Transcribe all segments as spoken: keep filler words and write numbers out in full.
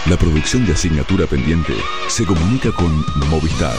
La producción de Asignatura Pendiente se comunica con Movistar.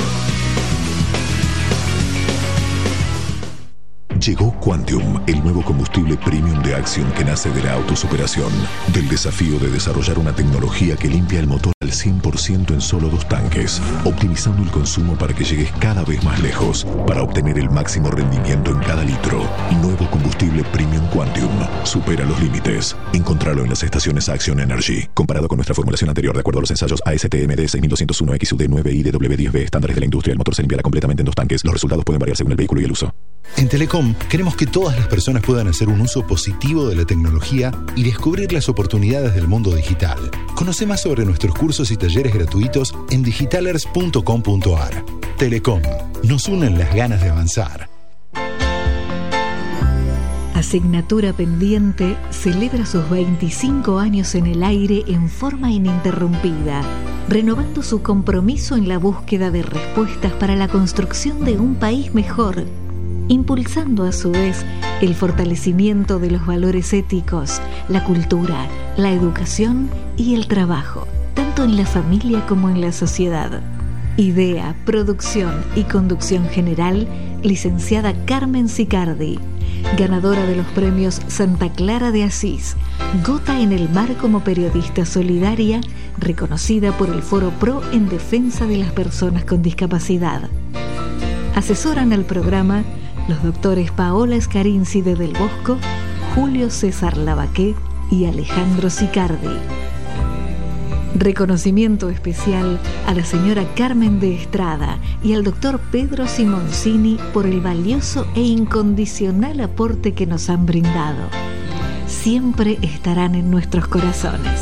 Llegó Quantium, el nuevo combustible premium de Axion que nace de la autosuperación, del desafío de desarrollar una tecnología que limpia el motor al cien por ciento en solo dos tanques, optimizando el consumo para que llegues cada vez más lejos, para obtener el máximo rendimiento en cada litro. Nuevo combustible premium Quantium. Supera los límites. Encontralo en las estaciones Axion Energy. Comparado con nuestra formulación anterior, de acuerdo a los ensayos A S T M D seis mil doscientos uno X U D nueve I D W diez B, estándares de la industria, el motor se limpiará completamente en dos tanques. Los resultados pueden variar según el vehículo y el uso. En Telecom, queremos que todas las personas puedan hacer un uso positivo de la tecnología y descubrir las oportunidades del mundo digital. Conoce más sobre nuestros cursos y talleres gratuitos en digitalers punto com punto a r. Telecom, nos unen las ganas de avanzar. Asignatura Pendiente celebra sus veinticinco años en el aire en forma ininterrumpida, renovando su compromiso en la búsqueda de respuestas para la construcción de un país mejor, impulsando a su vez el fortalecimiento de los valores éticos, la cultura, la educación y el trabajo, tanto en la familia como en la sociedad. Idea, producción y conducción general, licenciada Carmen Sicardi, ganadora de los premios Santa Clara de Asís, Gota en el Mar como periodista solidaria, reconocida por el Foro Pro en defensa de las personas con discapacidad. Asesoran al programa los doctores Paola Scarinci de Del Bosco, Julio César Lavaqué y Alejandro Sicardi. Reconocimiento especial a la señora Carmen de Estrada y al doctor Pedro Simoncini por el valioso e incondicional aporte que nos han brindado. Siempre estarán en nuestros corazones.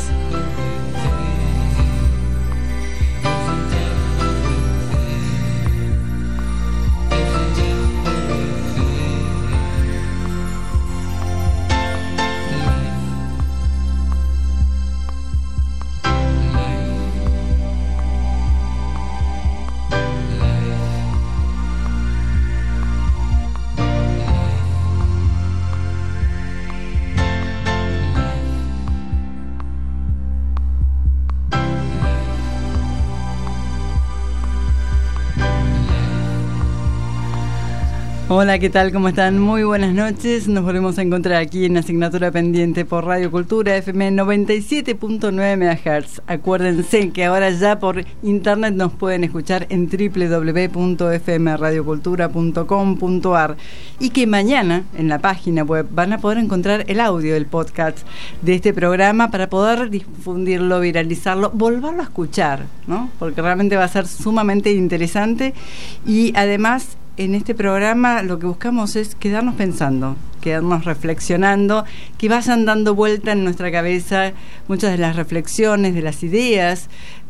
Hola, ¿qué tal? ¿Cómo están? Muy buenas noches. Nos volvemos a encontrar aquí en Asignatura Pendiente por Radio Cultura F M noventa y siete punto nueve megahertz. Acuérdense que ahora ya por internet nos pueden escuchar en doble u doble u doble u punto f m radio cultura punto com punto a r y que mañana en la página web van a poder encontrar el audio del podcast de este programa para poder difundirlo, viralizarlo, volverlo a escuchar, ¿no? Porque realmente va a ser sumamente interesante y además en este programa lo que buscamos es quedarnos pensando, quedarnos reflexionando, que vayan dando vuelta en nuestra cabeza muchas de las reflexiones, de las ideas,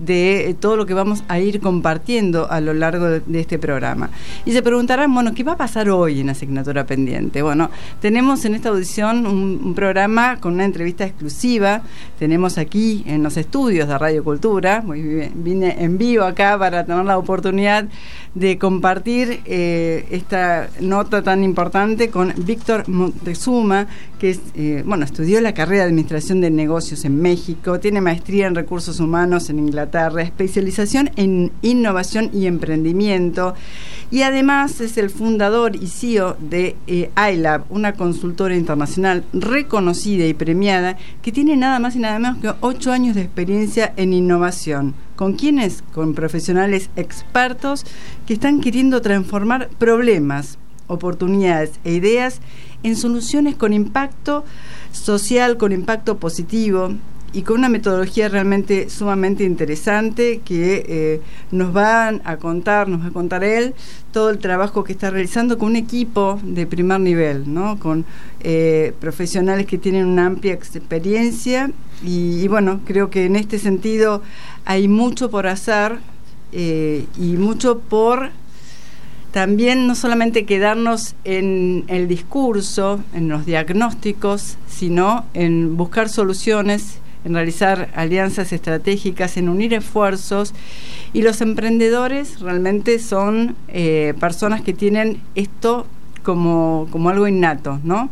de todo lo que vamos a ir compartiendo a lo largo de, de este programa. Y se preguntarán, bueno, ¿qué va a pasar hoy en Asignatura Pendiente? Bueno, tenemos en esta audición un, un programa con una entrevista exclusiva. Tenemos aquí en los estudios de Radio Cultura, muy bien, vine en vivo acá para tener la oportunidad de compartir eh, esta nota tan importante con Víctor Montezuma, que es, eh, bueno, estudió la carrera de Administración de Negocios en México, tiene maestría en Recursos Humanos en Inglaterra, especialización en Innovación y Emprendimiento, y además es el fundador y C E O de eh, iLab, una consultora internacional reconocida y premiada que tiene nada más y nada menos que ocho años de experiencia en innovación. ¿Con quiénes? Con profesionales expertos que están queriendo transformar problemas, oportunidades e ideas en soluciones con impacto social, con impacto positivo y con una metodología realmente sumamente interesante que eh, nos van a contar, nos va a contar él todo el trabajo que está realizando con un equipo de primer nivel, ¿no? Con eh, profesionales que tienen una amplia experiencia y, y bueno, creo que en este sentido hay mucho por hacer eh, y mucho por también no solamente quedarnos en el discurso, en los diagnósticos, sino en buscar soluciones, en realizar alianzas estratégicas, en unir esfuerzos. Y los emprendedores realmente son eh, personas que tienen esto como, como algo innato, ¿no?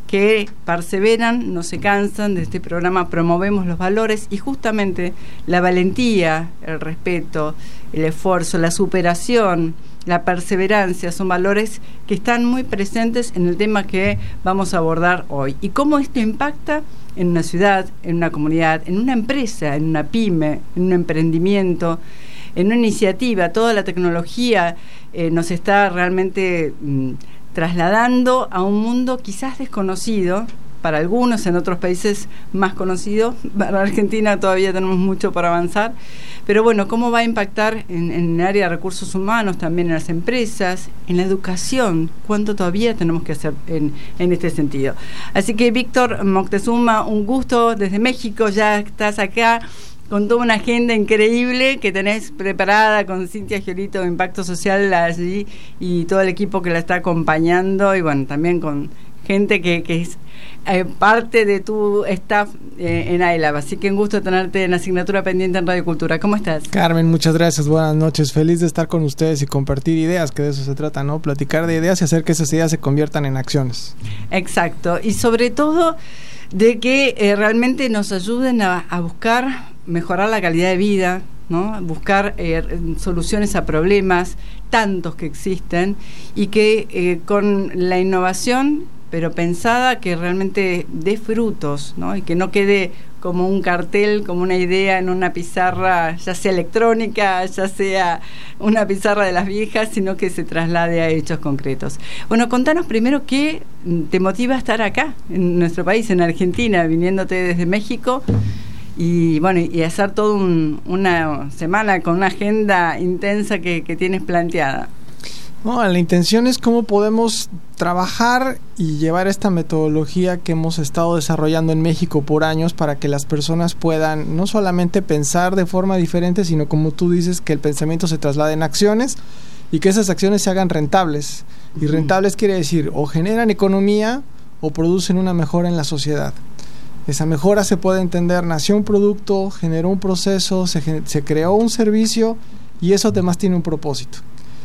que perseveran, no se cansan. De este programa promovemos los valores y justamente la valentía, el respeto, el esfuerzo, la superación, la perseverancia son valores que están muy presentes en el tema que vamos a abordar hoy. Y cómo esto impacta en una ciudad, en una comunidad, en una empresa, en una pyme, en un emprendimiento, en una iniciativa. Toda la tecnología eh, nos está realmente mm, trasladando a un mundo quizás desconocido para algunos, en otros países más conocido. Para Argentina todavía tenemos mucho para avanzar, pero bueno, cómo va a impactar en, en el área de recursos humanos, también en las empresas, en la educación, cuánto todavía tenemos que hacer en, en este sentido. Así que Víctor Moctezuma, un gusto desde México, ya estás acá con toda una agenda increíble que tenés preparada con Cintia Giolito, Impacto Social allí, y todo el equipo que la está acompañando, y bueno, también con gente que, que es eh, parte de tu staff eh, en I L A B. Así que un gusto tenerte en Asignatura Pendiente en Radio Cultura. ¿Cómo estás? Carmen, muchas gracias, buenas noches. Feliz de estar con ustedes y compartir ideas, que de eso se trata, ¿no? Platicar de ideas y hacer que esas ideas se conviertan en acciones. Exacto, y sobre todo de que eh, realmente nos ayuden a, a buscar mejorar la calidad de vida, ¿no? Buscar eh, soluciones a problemas tantos que existen, y que eh, con la innovación, pero pensada, que realmente dé frutos, ¿no? Y que no quede como un cartel, como una idea en una pizarra, ya sea electrónica, ya sea una pizarra de las viejas, sino que se traslade a hechos concretos. Bueno, contanos primero qué te motiva a estar acá, en nuestro país, en Argentina, viniéndote desde México, y bueno, y hacer toda un, una semana con una agenda intensa que, que tienes planteada. No, la intención es cómo podemos trabajar y llevar esta metodología que hemos estado desarrollando en México por años, para que las personas puedan no solamente pensar de forma diferente, sino, como tú dices, que el pensamiento se traslade en acciones y que esas acciones se hagan rentables. Y rentables quiere decir o generan economía o producen una mejora en la sociedad. Esa mejora se puede entender: nació un producto, generó un proceso, se, se creó un servicio, y eso además tiene un propósito.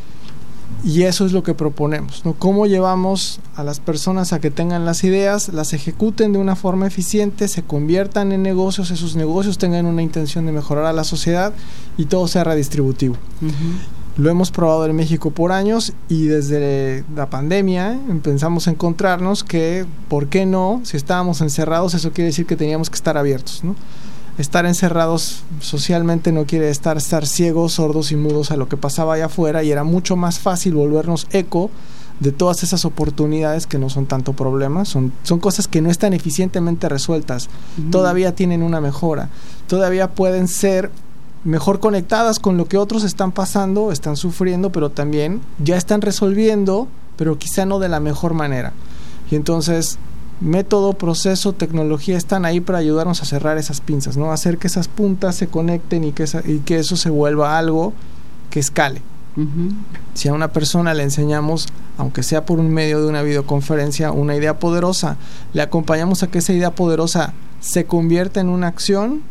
Y eso es lo que proponemos, ¿no? Cómo llevamos a las personas a que tengan las ideas, las ejecuten de una forma eficiente, se conviertan en negocios, esos negocios tengan una intención de mejorar a la sociedad y todo sea redistributivo. Uh-huh. Lo hemos probado en México por años, y desde la pandemia empezamos a encontrarnos que, ¿por qué no? Si estábamos encerrados, eso quiere decir que teníamos que estar abiertos, ¿no? Estar encerrados socialmente no quiere estar, estar ciegos, sordos y mudos a lo que pasaba allá afuera, y era mucho más fácil volvernos eco de todas esas oportunidades que no son tanto problemas, son, son cosas que no están eficientemente resueltas, uh-huh. Todavía tienen una mejora, todavía pueden ser mejor conectadas con lo que otros están pasando, están sufriendo, pero también ya están resolviendo, pero quizá no de la mejor manera. Y entonces método, proceso, tecnología están ahí para ayudarnos a cerrar esas pinzas, ¿no? Hacer que esas puntas se conecten y que, esa, y que eso se vuelva algo que escale. Uh-huh. Si a una persona le enseñamos, aunque sea por un medio de una videoconferencia, una idea poderosa, le acompañamos a que esa idea poderosa se convierta en una acción,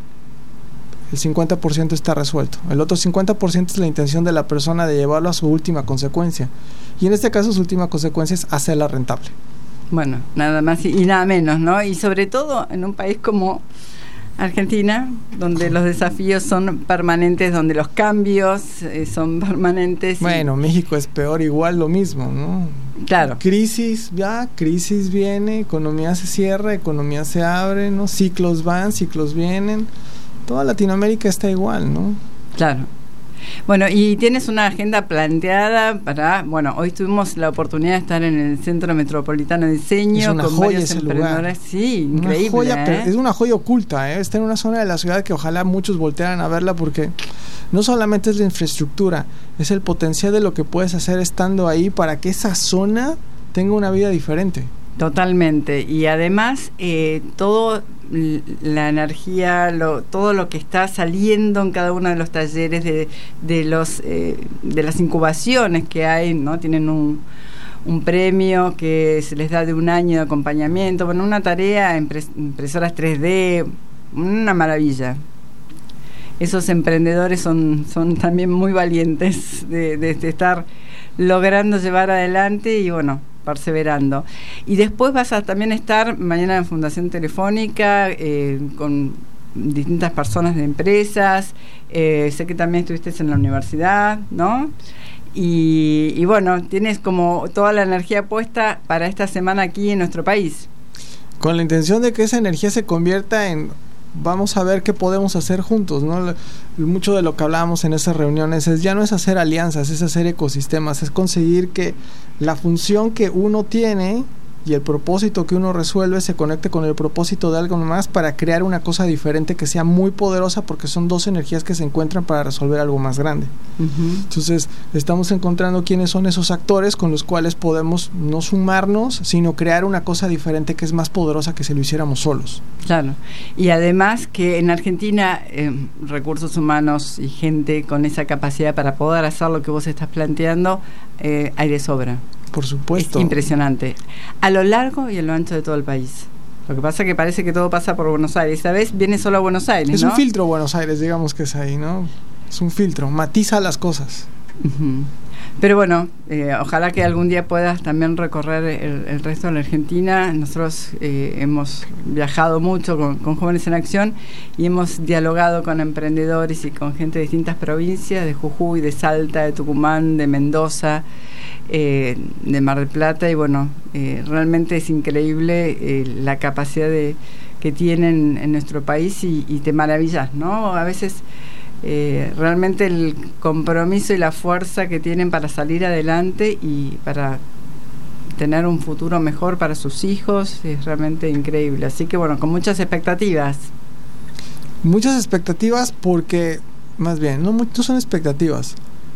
el cincuenta por ciento está resuelto. El otro cincuenta por ciento es la intención de la persona de llevarlo a su última consecuencia. Y en este caso su última consecuencia es hacerla rentable. Bueno, nada más y, y nada menos, ¿no? Y sobre todo en un país como Argentina, donde los desafíos son permanentes, donde los cambios eh, son permanentes. Bueno, y México es peor, igual lo mismo, ¿no? Claro. Crisis, ya, crisis viene, economía se cierra, economía se abre, ¿no? Ciclos van, ciclos vienen. Toda Latinoamérica está igual, ¿no? Claro. Bueno, y tienes una agenda planteada para, bueno, hoy tuvimos la oportunidad de estar en el Centro Metropolitano de Diseño. Es una con joya varios ese emprendedores. lugar. Sí, una increíble. Joya, ¿eh? Es una joya oculta, ¿eh? Está en una zona de la ciudad que ojalá muchos voltearan a verla, porque no solamente es la infraestructura, es el potencial de lo que puedes hacer estando ahí para que esa zona tenga una vida diferente. Totalmente, y además eh, todo la energía, lo, todo lo que está saliendo en cada uno de los talleres de, de los eh, de las incubaciones que hay, ¿no? Tienen un, un premio que se les da de un año de acompañamiento, bueno, una tarea, impres, impresoras tres D, una maravilla. Esos emprendedores son, son también muy valientes de, de, de estar logrando llevar adelante, y bueno, perseverando. Y después vas a también estar mañana en Fundación Telefónica eh, con distintas personas de empresas, eh, sé que también estuviste en la universidad, ¿no? Y, y bueno, tienes como toda la energía puesta para esta semana aquí en nuestro país. Con la intención de que esa energía se convierta en, vamos a ver qué podemos hacer juntos, ¿no? Mucho de lo que hablábamos en esas reuniones es, ya no es hacer alianzas, es hacer ecosistemas, es conseguir que la función que uno tiene y el propósito que uno resuelve se conecte con el propósito de algo más para crear una cosa diferente que sea muy poderosa, porque son dos energías que se encuentran para resolver algo más grande. Uh-huh. Entonces estamos encontrando quiénes son esos actores con los cuales podemos no sumarnos, sino crear una cosa diferente que es más poderosa que si lo hiciéramos solos. Claro, y además que en Argentina eh, recursos humanos y gente con esa capacidad para poder hacer lo que vos estás planteando eh, hay de sobra. Por supuesto. Es impresionante. A lo largo y a lo ancho de todo el país. Lo que pasa es que parece que todo pasa por Buenos Aires. Esta vez viene solo a Buenos Aires, es ¿no? un filtro Buenos Aires, digamos que es ahí, ¿no? Es un filtro, matiza las cosas. Uh-huh. Pero bueno, eh, ojalá que algún día puedas también recorrer el, el resto de la Argentina. Nosotros eh, hemos viajado mucho con, con Jóvenes en Acción y hemos dialogado con emprendedores y con gente de distintas provincias, de Jujuy, de Salta, de Tucumán, de Mendoza, eh, de Mar del Plata, y bueno, eh, realmente es increíble eh, la capacidad de, que tienen en nuestro país y, y te maravillas, ¿no? A veces eh, realmente el compromiso y la fuerza que tienen para salir adelante y para tener un futuro mejor para sus hijos es realmente increíble. Así que bueno, con muchas expectativas. Muchas expectativas porque, más bien, no, no son expectativas,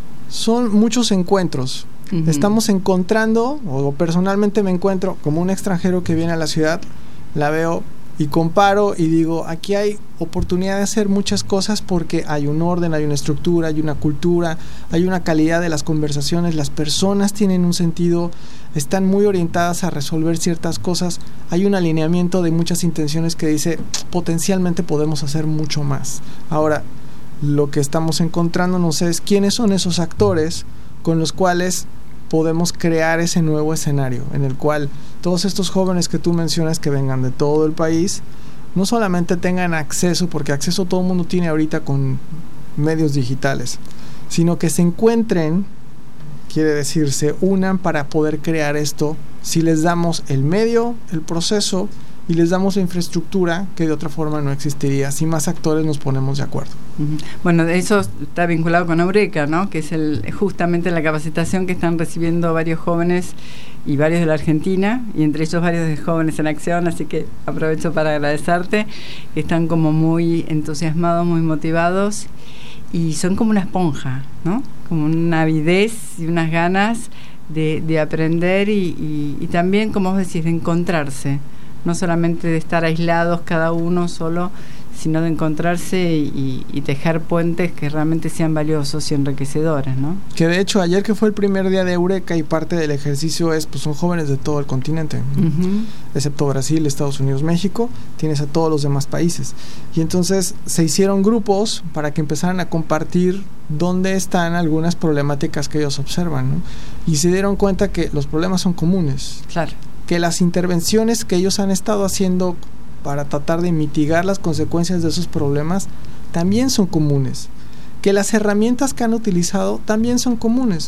son muchos encuentros. Uh-huh. Estamos encontrando, o personalmente me encuentro como un extranjero que viene a la ciudad, la veo y comparo y digo, aquí hay oportunidad de hacer muchas cosas porque hay un orden, hay una estructura, hay una cultura, hay una calidad de las conversaciones, las personas tienen un sentido, están muy orientadas a resolver ciertas cosas, hay un alineamiento de muchas intenciones que dice, potencialmente podemos hacer mucho más. Ahora, lo que estamos encontrándonos es quiénes son esos actores con los cuales podemos crear ese nuevo escenario en el cual todos estos jóvenes que tú mencionas que vengan de todo el país no solamente tengan acceso, porque acceso todo el mundo tiene ahorita con medios digitales, sino que se encuentren, quiere decir, se unan para poder crear esto si les damos el medio, el proceso y les damos la infraestructura que de otra forma no existiría si más actores nos ponemos de acuerdo. Uh-huh. Bueno, eso está vinculado con Eureka, ¿no? Que es el, justamente la capacitación que están recibiendo varios jóvenes y varios de la Argentina, y entre ellos varios de Jóvenes en Acción, así que aprovecho para agradecerte, que están como muy entusiasmados, muy motivados, y son como una esponja, ¿no? Como una avidez y unas ganas de, de aprender y, y, y también, como vos decís, de encontrarse. No solamente de estar aislados cada uno solo, sino de encontrarse y, y tejer puentes que realmente sean valiosos y enriquecedores, ¿no? Que de hecho ayer, que fue el primer día de Eureka, y parte del ejercicio es, pues son jóvenes de todo el continente, uh-huh. excepto Brasil, Estados Unidos, México, tienes a todos los demás países. Y entonces se hicieron grupos para que empezaran a compartir dónde están algunas problemáticas que ellos observan, ¿no? Y se dieron cuenta que los problemas son comunes. Claro. Que las intervenciones que ellos han estado haciendo para tratar de mitigar las consecuencias de esos problemas también son comunes, que las herramientas que han utilizado también son comunes,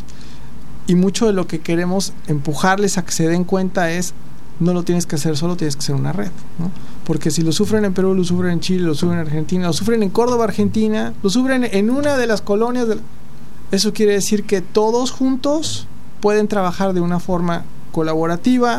y mucho de lo que queremos empujarles a que se den cuenta es, no lo tienes que hacer solo, tienes que hacer una red, ¿no? Porque si lo sufren en Perú, lo sufren en Chile, lo sufren en Argentina, lo sufren en Córdoba, Argentina, lo sufren en una de las colonias de la... Eso quiere decir que todos juntos pueden trabajar de una forma colaborativa,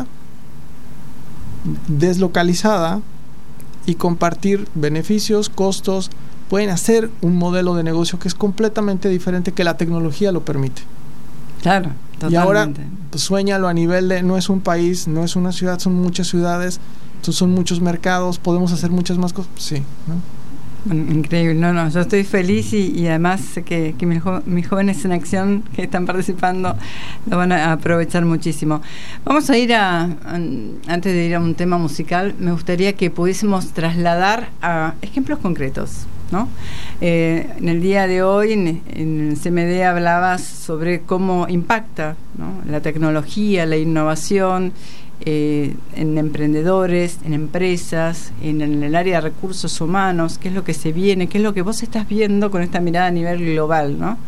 deslocalizada, y compartir beneficios, costos, pueden hacer un modelo de negocio que es completamente diferente, que la tecnología lo permite. Claro, totalmente. Y ahora, pues, suéñalo a nivel de, no es un país, no es una ciudad, son muchas ciudades, entonces son muchos mercados, podemos hacer muchas más cosas, sí, ¿no? Increíble, no, no, yo estoy feliz y, y además sé que, que mis, jo- mis jóvenes en acción que están participando lo van a aprovechar muchísimo. Vamos a ir a, a, antes de ir a un tema musical, me gustaría que pudiésemos trasladar a ejemplos concretos. ¿no? Eh, en el día de hoy, en, en el C M D hablabas sobre cómo impacta, ¿no?, la tecnología, la innovación, eh, en emprendedores, en empresas, en, en el área de recursos humanos, qué es lo que se viene, qué es lo que vos estás viendo con esta mirada a nivel global, ¿no?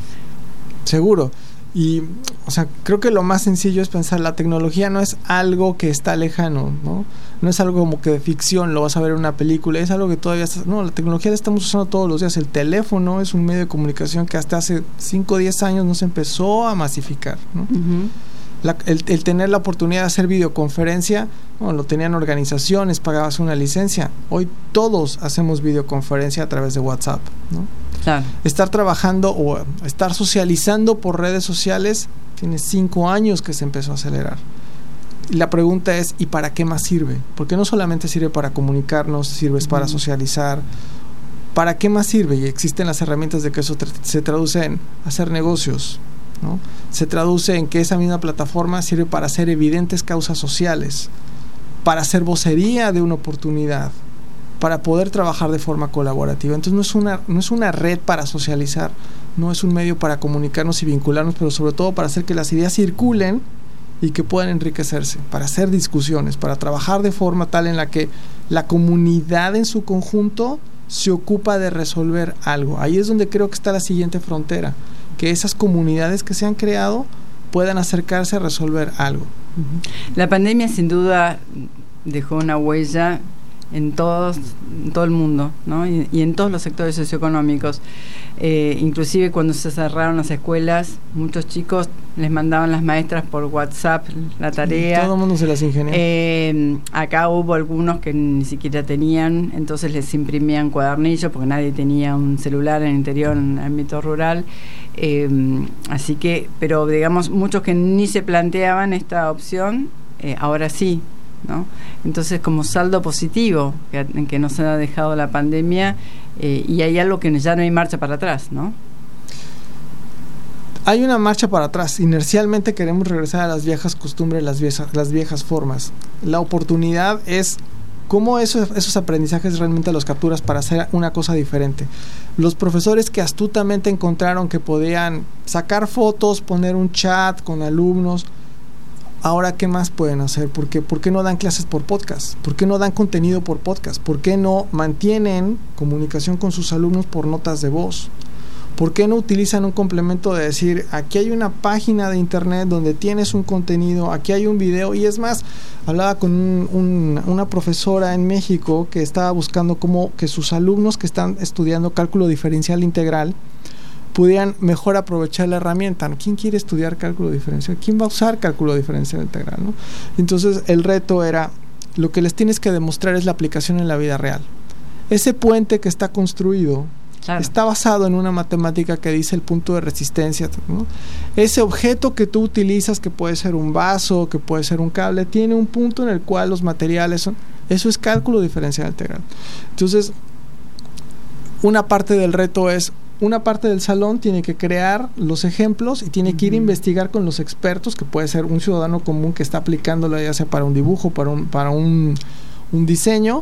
Seguro. Y, o sea, creo que lo más sencillo es pensar, la tecnología no es algo que está lejano, ¿no? No es algo como que de ficción, lo vas a ver en una película, es algo que todavía está, no, la tecnología la estamos usando todos los días. El teléfono es un medio de comunicación que hasta hace cinco o diez años no se empezó a masificar, ¿no? Uh-huh. La, el, el tener la oportunidad de hacer videoconferencia, bueno, lo tenían organizaciones, pagabas una licencia. Hoy todos hacemos videoconferencia a través de WhatsApp, ¿no? Claro. Estar trabajando o estar socializando por redes sociales tiene cinco años que se empezó a acelerar. Y la pregunta es, ¿y para qué más sirve? Porque no solamente sirve para comunicarnos, sirve para mm. socializar. ¿Para qué más sirve? Y existen las herramientas de que eso tra- se traduce en hacer negocios, ¿no? Se traduce en que esa misma plataforma sirve para hacer evidentes causas sociales, para hacer vocería de una oportunidad, para poder trabajar de forma colaborativa. Entonces no es una, no es una red para socializar, no es un medio para comunicarnos y vincularnos, pero sobre todo para hacer que las ideas circulen y que puedan enriquecerse, para hacer discusiones, para trabajar de forma tal en la que la comunidad en su conjunto se ocupa de resolver algo. Ahí es donde creo que está la siguiente frontera, que esas comunidades que se han creado puedan acercarse a resolver algo. La pandemia sin duda dejó una huella en todos, en todo el mundo, ¿no? Y, y en todos los sectores socioeconómicos. Eh, inclusive cuando se cerraron las escuelas, muchos chicos les mandaban las maestras por WhatsApp la tarea. Todo el mundo se las ingenió. Eh, acá hubo algunos que ni siquiera tenían, entonces les imprimían cuadernillos porque nadie tenía un celular en el interior, en el ámbito rural. Eh, así que, pero digamos, muchos que ni se planteaban esta opción, eh, ahora sí, ¿no? Entonces, como saldo positivo que, en que nos ha dejado la pandemia, eh, y hay algo que ya no hay marcha para atrás, ¿no? Hay una marcha para atrás. Inercialmente queremos regresar a las viejas costumbres, las viejas, las viejas formas. La oportunidad es cómo esos, esos aprendizajes realmente los capturas para hacer una cosa diferente. Los profesores que astutamente encontraron que podían sacar fotos, poner un chat con alumnos, ahora, ¿qué más pueden hacer? ¿Por qué, ¿Por qué no dan clases por podcast? ¿Por qué no dan contenido por podcast? ¿Por qué no mantienen comunicación con sus alumnos por notas de voz? ¿Por qué no utilizan un complemento de decir, aquí hay una página de internet donde tienes un contenido, aquí hay un video? Y es más, hablaba con un, un, una profesora en México que estaba buscando cómo que sus alumnos que están estudiando cálculo diferencial integral pudieran mejor aprovechar la herramienta. ¿Quién quiere estudiar cálculo diferencial? ¿Quién va a usar cálculo diferencial integral, ¿no? Entonces el reto era, lo que les tienes que demostrar es la aplicación en la vida real. Ese puente que está construido, claro, está basado en una matemática que dice el punto de resistencia, ¿no? Ese objeto que tú utilizas, que puede ser un vaso, que puede ser un cable, tiene un punto en el cual los materiales son... Eso es cálculo diferencial integral. Entonces, una parte del reto es, una parte del salón tiene que crear los ejemplos y tiene que ir a investigar con los expertos, que puede ser un ciudadano común que está aplicándolo ya sea para un dibujo, para un, para un, un diseño.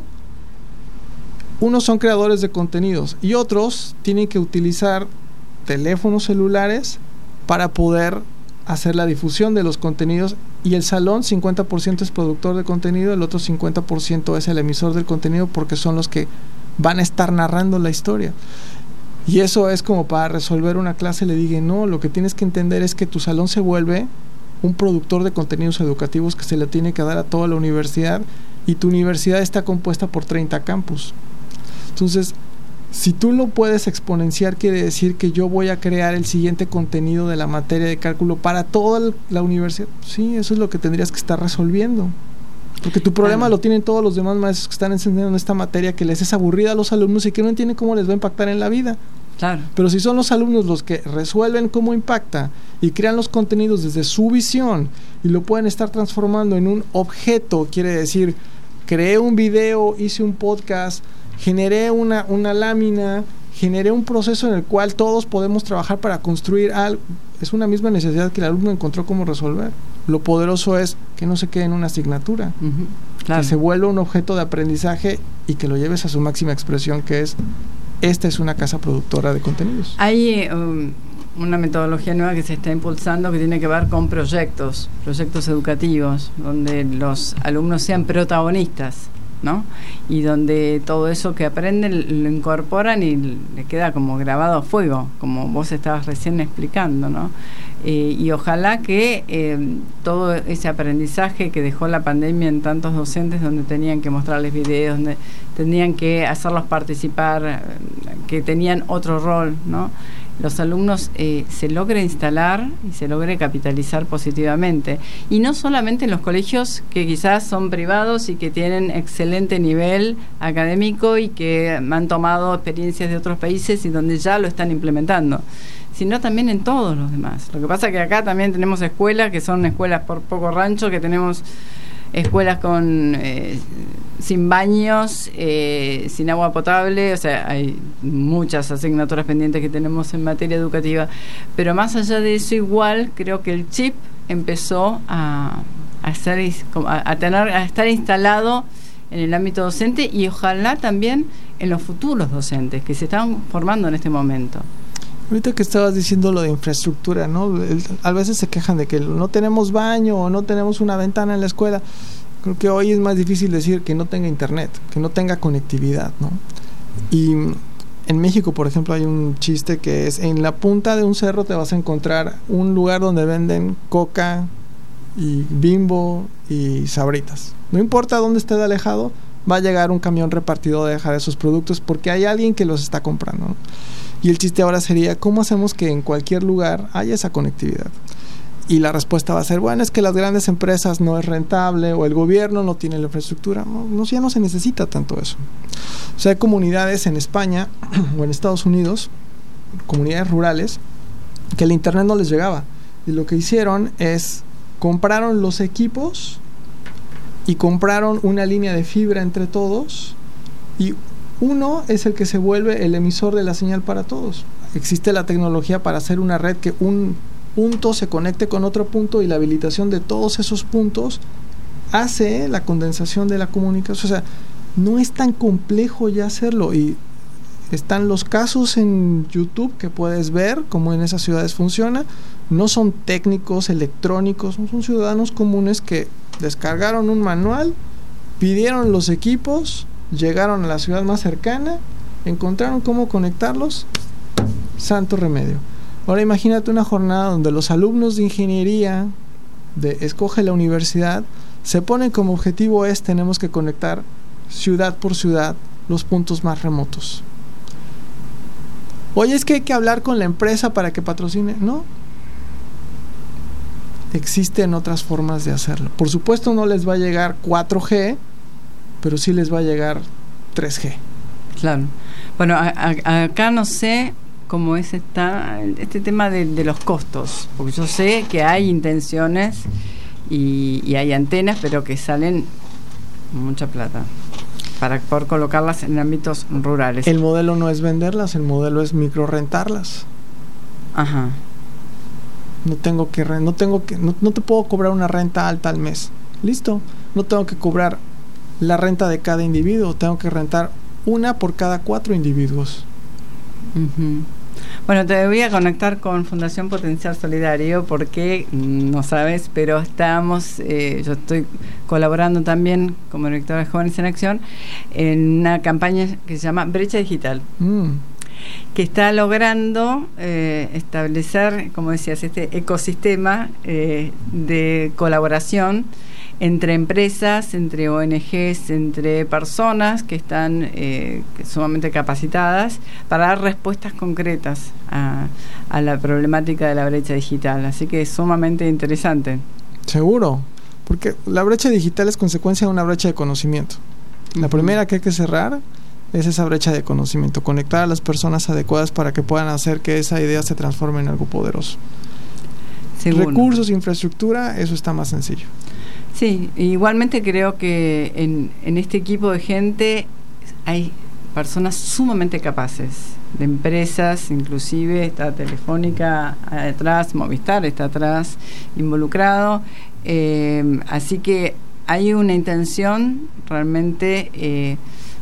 Unos son creadores de contenidos y otros tienen que utilizar teléfonos celulares para poder hacer la difusión de los contenidos, y el salón cincuenta por ciento es productor de contenido, el otro cincuenta por ciento es el emisor del contenido, porque son los que van a estar narrando la historia. Y eso es como para resolver una clase, le dije, no, lo que tienes que entender es que tu salón se vuelve un productor de contenidos educativos que se le tiene que dar a toda la universidad, y tu universidad está compuesta por treinta campus. Entonces, si tú lo puedes exponenciar, quiere decir que yo voy a crear el siguiente contenido de la materia de cálculo para toda la universidad. Sí, eso es lo que tendrías que estar resolviendo. Porque tu problema claro. lo tienen todos los demás maestros que están enseñando esta materia, que les es aburrida a los alumnos y que no entienden cómo les va a impactar en la vida. Claro. Pero si son los alumnos los que resuelven cómo impacta y crean los contenidos desde su visión y lo pueden estar transformando en un objeto, quiere decir, creé un video, hice un podcast, generé una, una lámina, generé un proceso en el cual todos podemos trabajar para construir algo. Es una misma necesidad que el alumno encontró cómo resolver. Lo poderoso es que no se quede en una asignatura, uh-huh. claro. que se vuelva un objeto de aprendizaje y que lo lleves a su máxima expresión, que es esta es una casa productora de contenidos. Hay um, una metodología nueva que se está impulsando que tiene que ver con proyectos, proyectos educativos, donde los alumnos sean protagonistas, ¿no? Y donde todo eso que aprenden lo incorporan y le queda como grabado a fuego, como vos estabas recién explicando, ¿no? Eh, y ojalá que eh, todo ese aprendizaje que dejó la pandemia en tantos docentes, donde tenían que mostrarles videos, donde tenían que hacerlos participar, que tenían otro rol, ¿no? Los alumnos eh, se logre instalar y se logre capitalizar positivamente. Y no solamente en los colegios que quizás son privados y que tienen excelente nivel académico y que han tomado experiencias de otros países y donde ya lo están implementando, sino también en todos los demás. Lo que pasa es que acá también tenemos escuelas que son escuelas por poco rancho, que tenemos escuelas con eh, sin baños, eh, sin agua potable, o sea, hay muchas asignaturas pendientes que tenemos en materia educativa, pero más allá de eso, igual creo que el chip empezó a, a, ser, a, a, tener, a estar instalado en el ámbito docente y ojalá también en los futuros docentes que se están formando en este momento. Ahorita que estabas diciendo lo de infraestructura, ¿no? El, a veces se quejan de que no tenemos baño o no tenemos una ventana en la escuela. Creo que hoy es más difícil decir que no tenga internet, que no tenga conectividad, ¿no? Y en México, por ejemplo, hay un chiste que es: en la punta de un cerro te vas a encontrar un lugar donde venden Coca y Bimbo y Sabritas. No importa dónde esté alejado, va a llegar un camión repartidor a dejar esos productos porque hay alguien que los está comprando, ¿no? Y el chiste ahora sería: ¿cómo hacemos que en cualquier lugar haya esa conectividad? Y la respuesta va a ser: bueno, es que las grandes empresas no es rentable, o el gobierno no tiene la infraestructura. No, no, ya no se necesita tanto eso. O sea, hay comunidades en España o en Estados Unidos, comunidades rurales, que el internet no les llegaba. Y lo que hicieron es, compraron los equipos y compraron una línea de fibra entre todos, y uno es el que se vuelve el emisor de la señal para todos. Existe la tecnología para hacer una red que un punto se conecte con otro punto, y la habilitación de todos esos puntos hace la condensación de la comunicación. O sea, no es tan complejo ya hacerlo, y están los casos en YouTube que puedes ver cómo en esas ciudades funciona. No son técnicos electrónicos, no son ciudadanos comunes que descargaron un manual, pidieron los equipos, llegaron a la ciudad más cercana, encontraron cómo conectarlos, santo remedio. Ahora imagínate una jornada donde los alumnos de ingeniería de Escoge la Universidad se ponen como objetivo es: tenemos que conectar ciudad por ciudad los puntos más remotos. Oye, es que hay que hablar con la empresa para que patrocine. No, existen otras formas de hacerlo. Por supuesto no les va a llegar cuatro G, pero sí les va a llegar tres G. Claro. Bueno, a, a, acá no sé cómo es esta, este tema de, de los costos, porque yo sé que hay intenciones y, y hay antenas, pero que salen mucha plata para poder colocarlas en ámbitos rurales. El modelo no es venderlas, el modelo es microrentarlas. Ajá. No tengo que, no tengo que, no, no te puedo cobrar una renta alta al mes. Listo. No tengo que cobrar la renta de cada individuo, tengo que rentar una por cada cuatro individuos. Uh-huh. Bueno, te voy a conectar con Fundación Potencial Solidario porque, no sabes, pero estamos, eh, yo estoy colaborando también como directora de Jóvenes en Acción en una campaña que se llama Brecha Digital, mm. que está logrando eh, establecer, como decías, este ecosistema eh, de colaboración entre empresas, entre O N Ges, entre personas que están eh, sumamente capacitadas para dar respuestas concretas a, a la problemática de la brecha digital. Así que es sumamente interesante. Seguro, porque la brecha digital es consecuencia de una brecha de conocimiento. La uh-huh. primera que hay que cerrar es esa brecha de conocimiento, conectar a las personas adecuadas para que puedan hacer que esa idea se transforme en algo poderoso. Seguro. Recursos, infraestructura, eso está más sencillo. Sí, igualmente creo que en, en este equipo de gente hay personas sumamente capaces, de empresas, inclusive está Telefónica atrás, Movistar está atrás, involucrado, eh, así que hay una intención realmente eh,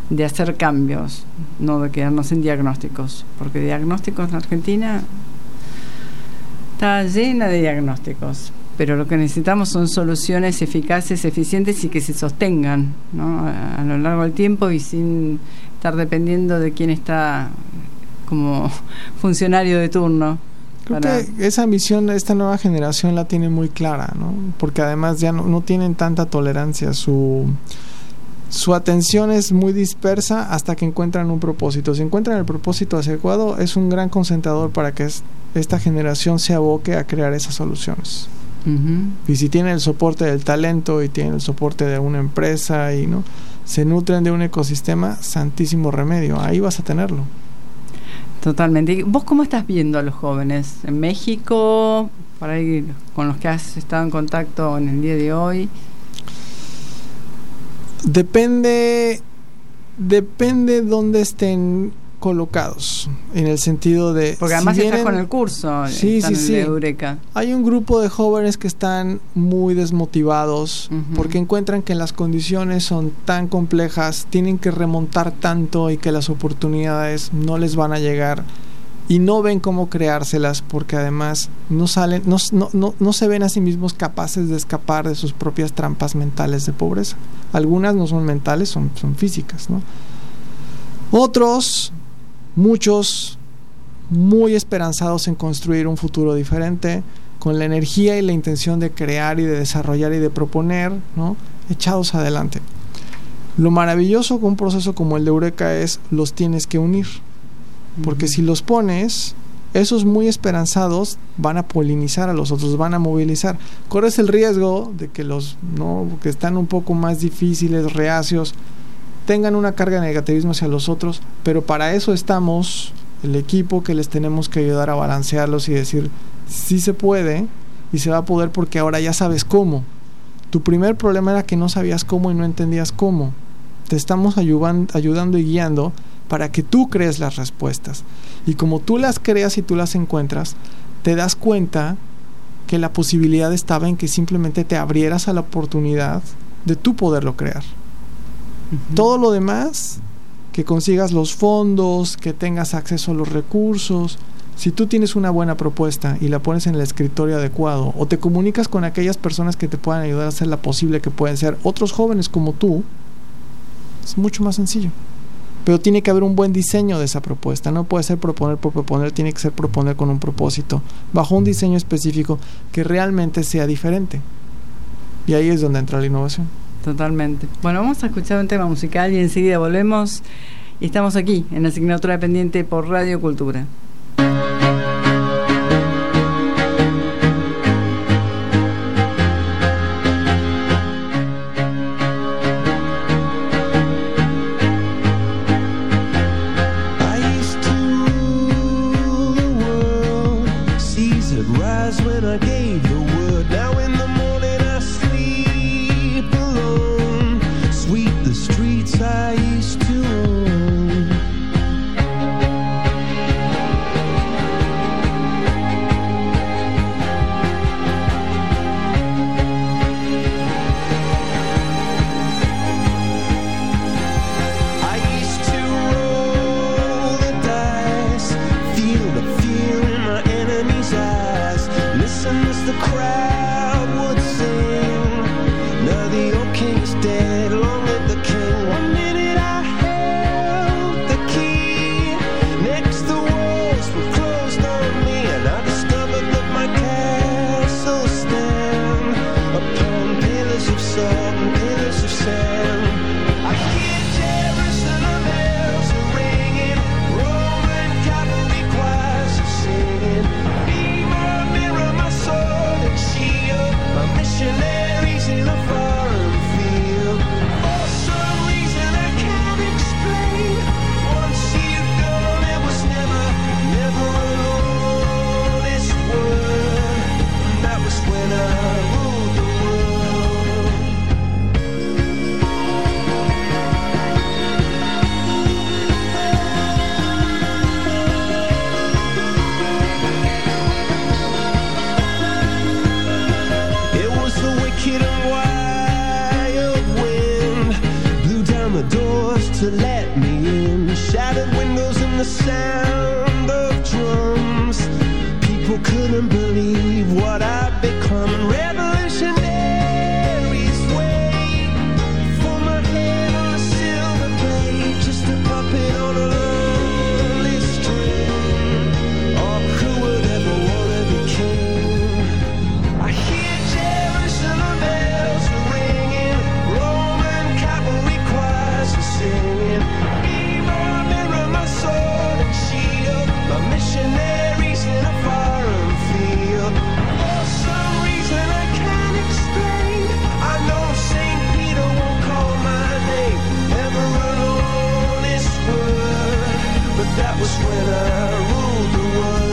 de hacer cambios, no de quedarnos en diagnósticos, porque diagnósticos en Argentina está llena de diagnósticos, pero lo que necesitamos son soluciones eficaces, eficientes y que se sostengan, ¿no? a, a lo largo del tiempo y sin estar dependiendo de quién está como funcionario de turno. Creo para... que esa misión esta nueva generación la tiene muy clara, ¿no? Porque además ya no, no tienen tanta tolerancia, su su atención es muy dispersa hasta que encuentran un propósito. Si encuentran el propósito adecuado, es un gran concentrador para que es, esta generación se aboque a crear esas soluciones. Uh-huh. Y si tienen el soporte del talento y tienen el soporte de una empresa y no se nutren de un ecosistema, santísimo remedio, ahí vas a tenerlo. Totalmente. ¿Vos cómo estás viendo a los jóvenes en México, por ahí con los que has estado en contacto en el día de hoy? Depende, depende dónde estén colocados, en el sentido de... Porque además si vienen, estás con el curso, sí, sí, en sí. el de Eureka. Hay un grupo de jóvenes que están muy desmotivados uh-huh. porque encuentran que las condiciones son tan complejas, tienen que remontar tanto y que las oportunidades no les van a llegar y no ven cómo creárselas porque además no salen, no, no, no, no se ven a sí mismos capaces de escapar de sus propias trampas mentales de pobreza. Algunas no son mentales, son, son físicas, ¿no? Otros, muchos, muy esperanzados en construir un futuro diferente, con la energía y la intención de crear y de desarrollar y de proponer, ¿no? Echados adelante. Lo maravilloso con un proceso como el de Eureka es los tienes que unir. Porque uh-huh. si los pones, esos muy esperanzados van a polinizar a los otros, van a movilizar. Corres el riesgo de que los no que están un poco más difíciles, reacios, tengan una carga de negativismo hacia los otros, pero para eso estamos el equipo que les tenemos que ayudar a balancearlos y decir, sí se puede y se va a poder porque ahora ya sabes cómo. Tu primer problema era que no sabías cómo y no entendías cómo. Te estamos ayudan, ayudando y guiando para que tú crees las respuestas. Y como tú las creas y tú las encuentras, te das cuenta que la posibilidad estaba en que simplemente te abrieras a la oportunidad de tú poderlo crear. Uh-huh. Todo lo demás, que consigas los fondos, que tengas acceso a los recursos, si tú tienes una buena propuesta y la pones en el escritorio adecuado o te comunicas con aquellas personas que te puedan ayudar a hacerla posible, que pueden ser otros jóvenes como tú, es mucho más sencillo. Pero tiene que haber un buen diseño de esa propuesta. No puede ser proponer por proponer, tiene que ser proponer con un propósito, bajo un diseño específico que realmente sea diferente. Y ahí es donde entra la innovación. Totalmente. Bueno, vamos a escuchar un tema musical y enseguida volvemos. Y estamos aquí en la Asignatura Pendiente por Radio Cultura. She couldn't believe what I'd become. Revolutionaries wait for my head on a silver plate, just a puppet on a lonely string. Oh, who would ever wanna be king? I hear Jerusalem bells ringing, Roman cavalry choirs are singing. Mirror, mirror, my sword and shield, my missionaries in a foreign field. For some reason I can't explain, I know Saint Peter won't call my name, never an honest word, but that was when I ruled the world.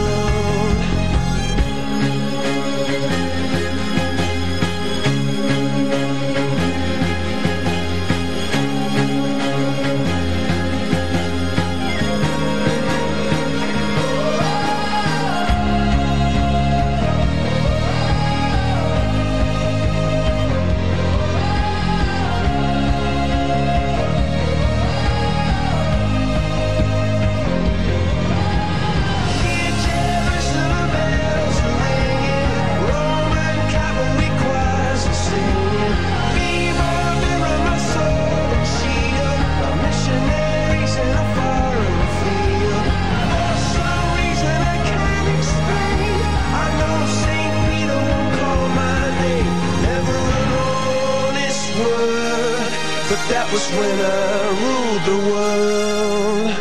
That was when I ruled the world.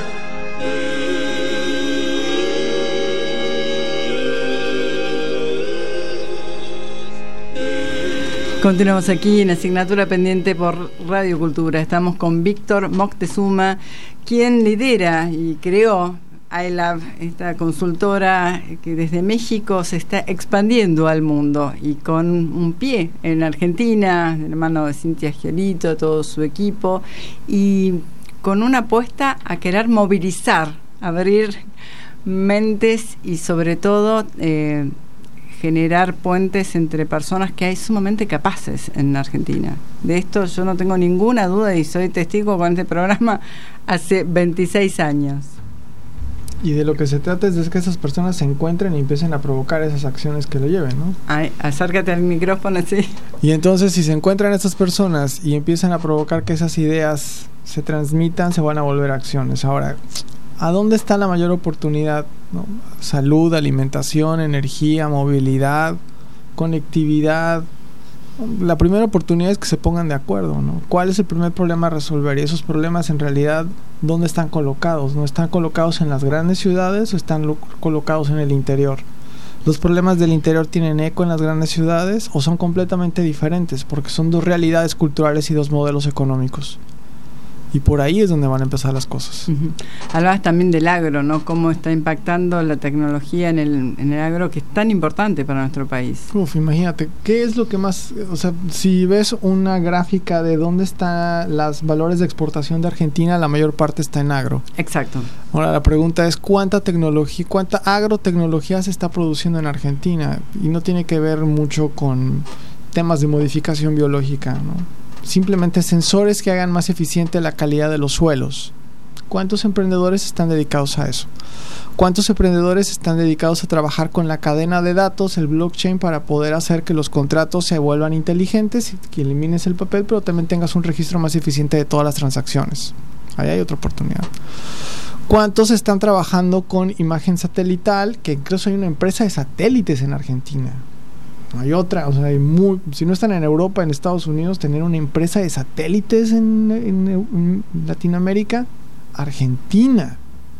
Continuamos aquí en Asignatura Pendiente por Radio Cultura. Estamos con Víctor Moctezuma, quien lidera y creó iLab, esta consultora que desde México se está expandiendo al mundo y con un pie en Argentina, de la mano de Cintia Giolito, todo su equipo, y con una apuesta a querer movilizar, abrir mentes y sobre todo eh, generar puentes entre personas que hay sumamente capaces en Argentina. De esto yo no tengo ninguna duda y soy testigo con este programa hace veintiséis años. Y de lo que se trata es de que esas personas se encuentren y empiecen a provocar esas acciones que lo lleven, ¿no? Ay, acércate al micrófono, sí. Y entonces si se encuentran estas personas y empiezan a provocar que esas ideas se transmitan, se van a volver acciones. Ahora, ¿a dónde está la mayor oportunidad? ¿No? Salud, alimentación, energía, movilidad, conectividad. La primera oportunidad es que se pongan de acuerdo, ¿no? ¿Cuál es el primer problema a resolver? Y esos problemas en realidad, ¿dónde están colocados? ¿No están colocados en las grandes ciudades o están lo- colocados en el interior? ¿Los problemas del interior tienen eco en las grandes ciudades o son completamente diferentes? Porque son dos realidades culturales y dos modelos económicos. Y por ahí es donde van a empezar las cosas. Uh-huh. Hablabas también del agro, ¿no? Cómo está impactando la tecnología en el, en el agro, que es tan importante para nuestro país. Uf, imagínate, ¿qué es lo que más...? O sea, si ves una gráfica de dónde están los valores de exportación de Argentina, la mayor parte está en agro. Exacto. Ahora, la pregunta es, ¿cuánta tecnología, cuánta agrotecnología se está produciendo en Argentina? Y no tiene que ver mucho con temas de modificación biológica, ¿no? Simplemente sensores que hagan más eficiente la calidad de los suelos. ¿Cuántos emprendedores están dedicados a eso? ¿Cuántos emprendedores están dedicados a trabajar con la cadena de datos, el blockchain, para poder hacer que los contratos se vuelvan inteligentes y que elimines el papel, pero también tengas un registro más eficiente de todas las transacciones? Ahí hay otra oportunidad. ¿Cuántos están trabajando con imagen satelital? Que incluso hay una empresa de satélites en Argentina. Hay otra, o sea, hay muy, si no están en Europa, en Estados Unidos, tener una empresa de satélites en, en, en Latinoamérica, Argentina.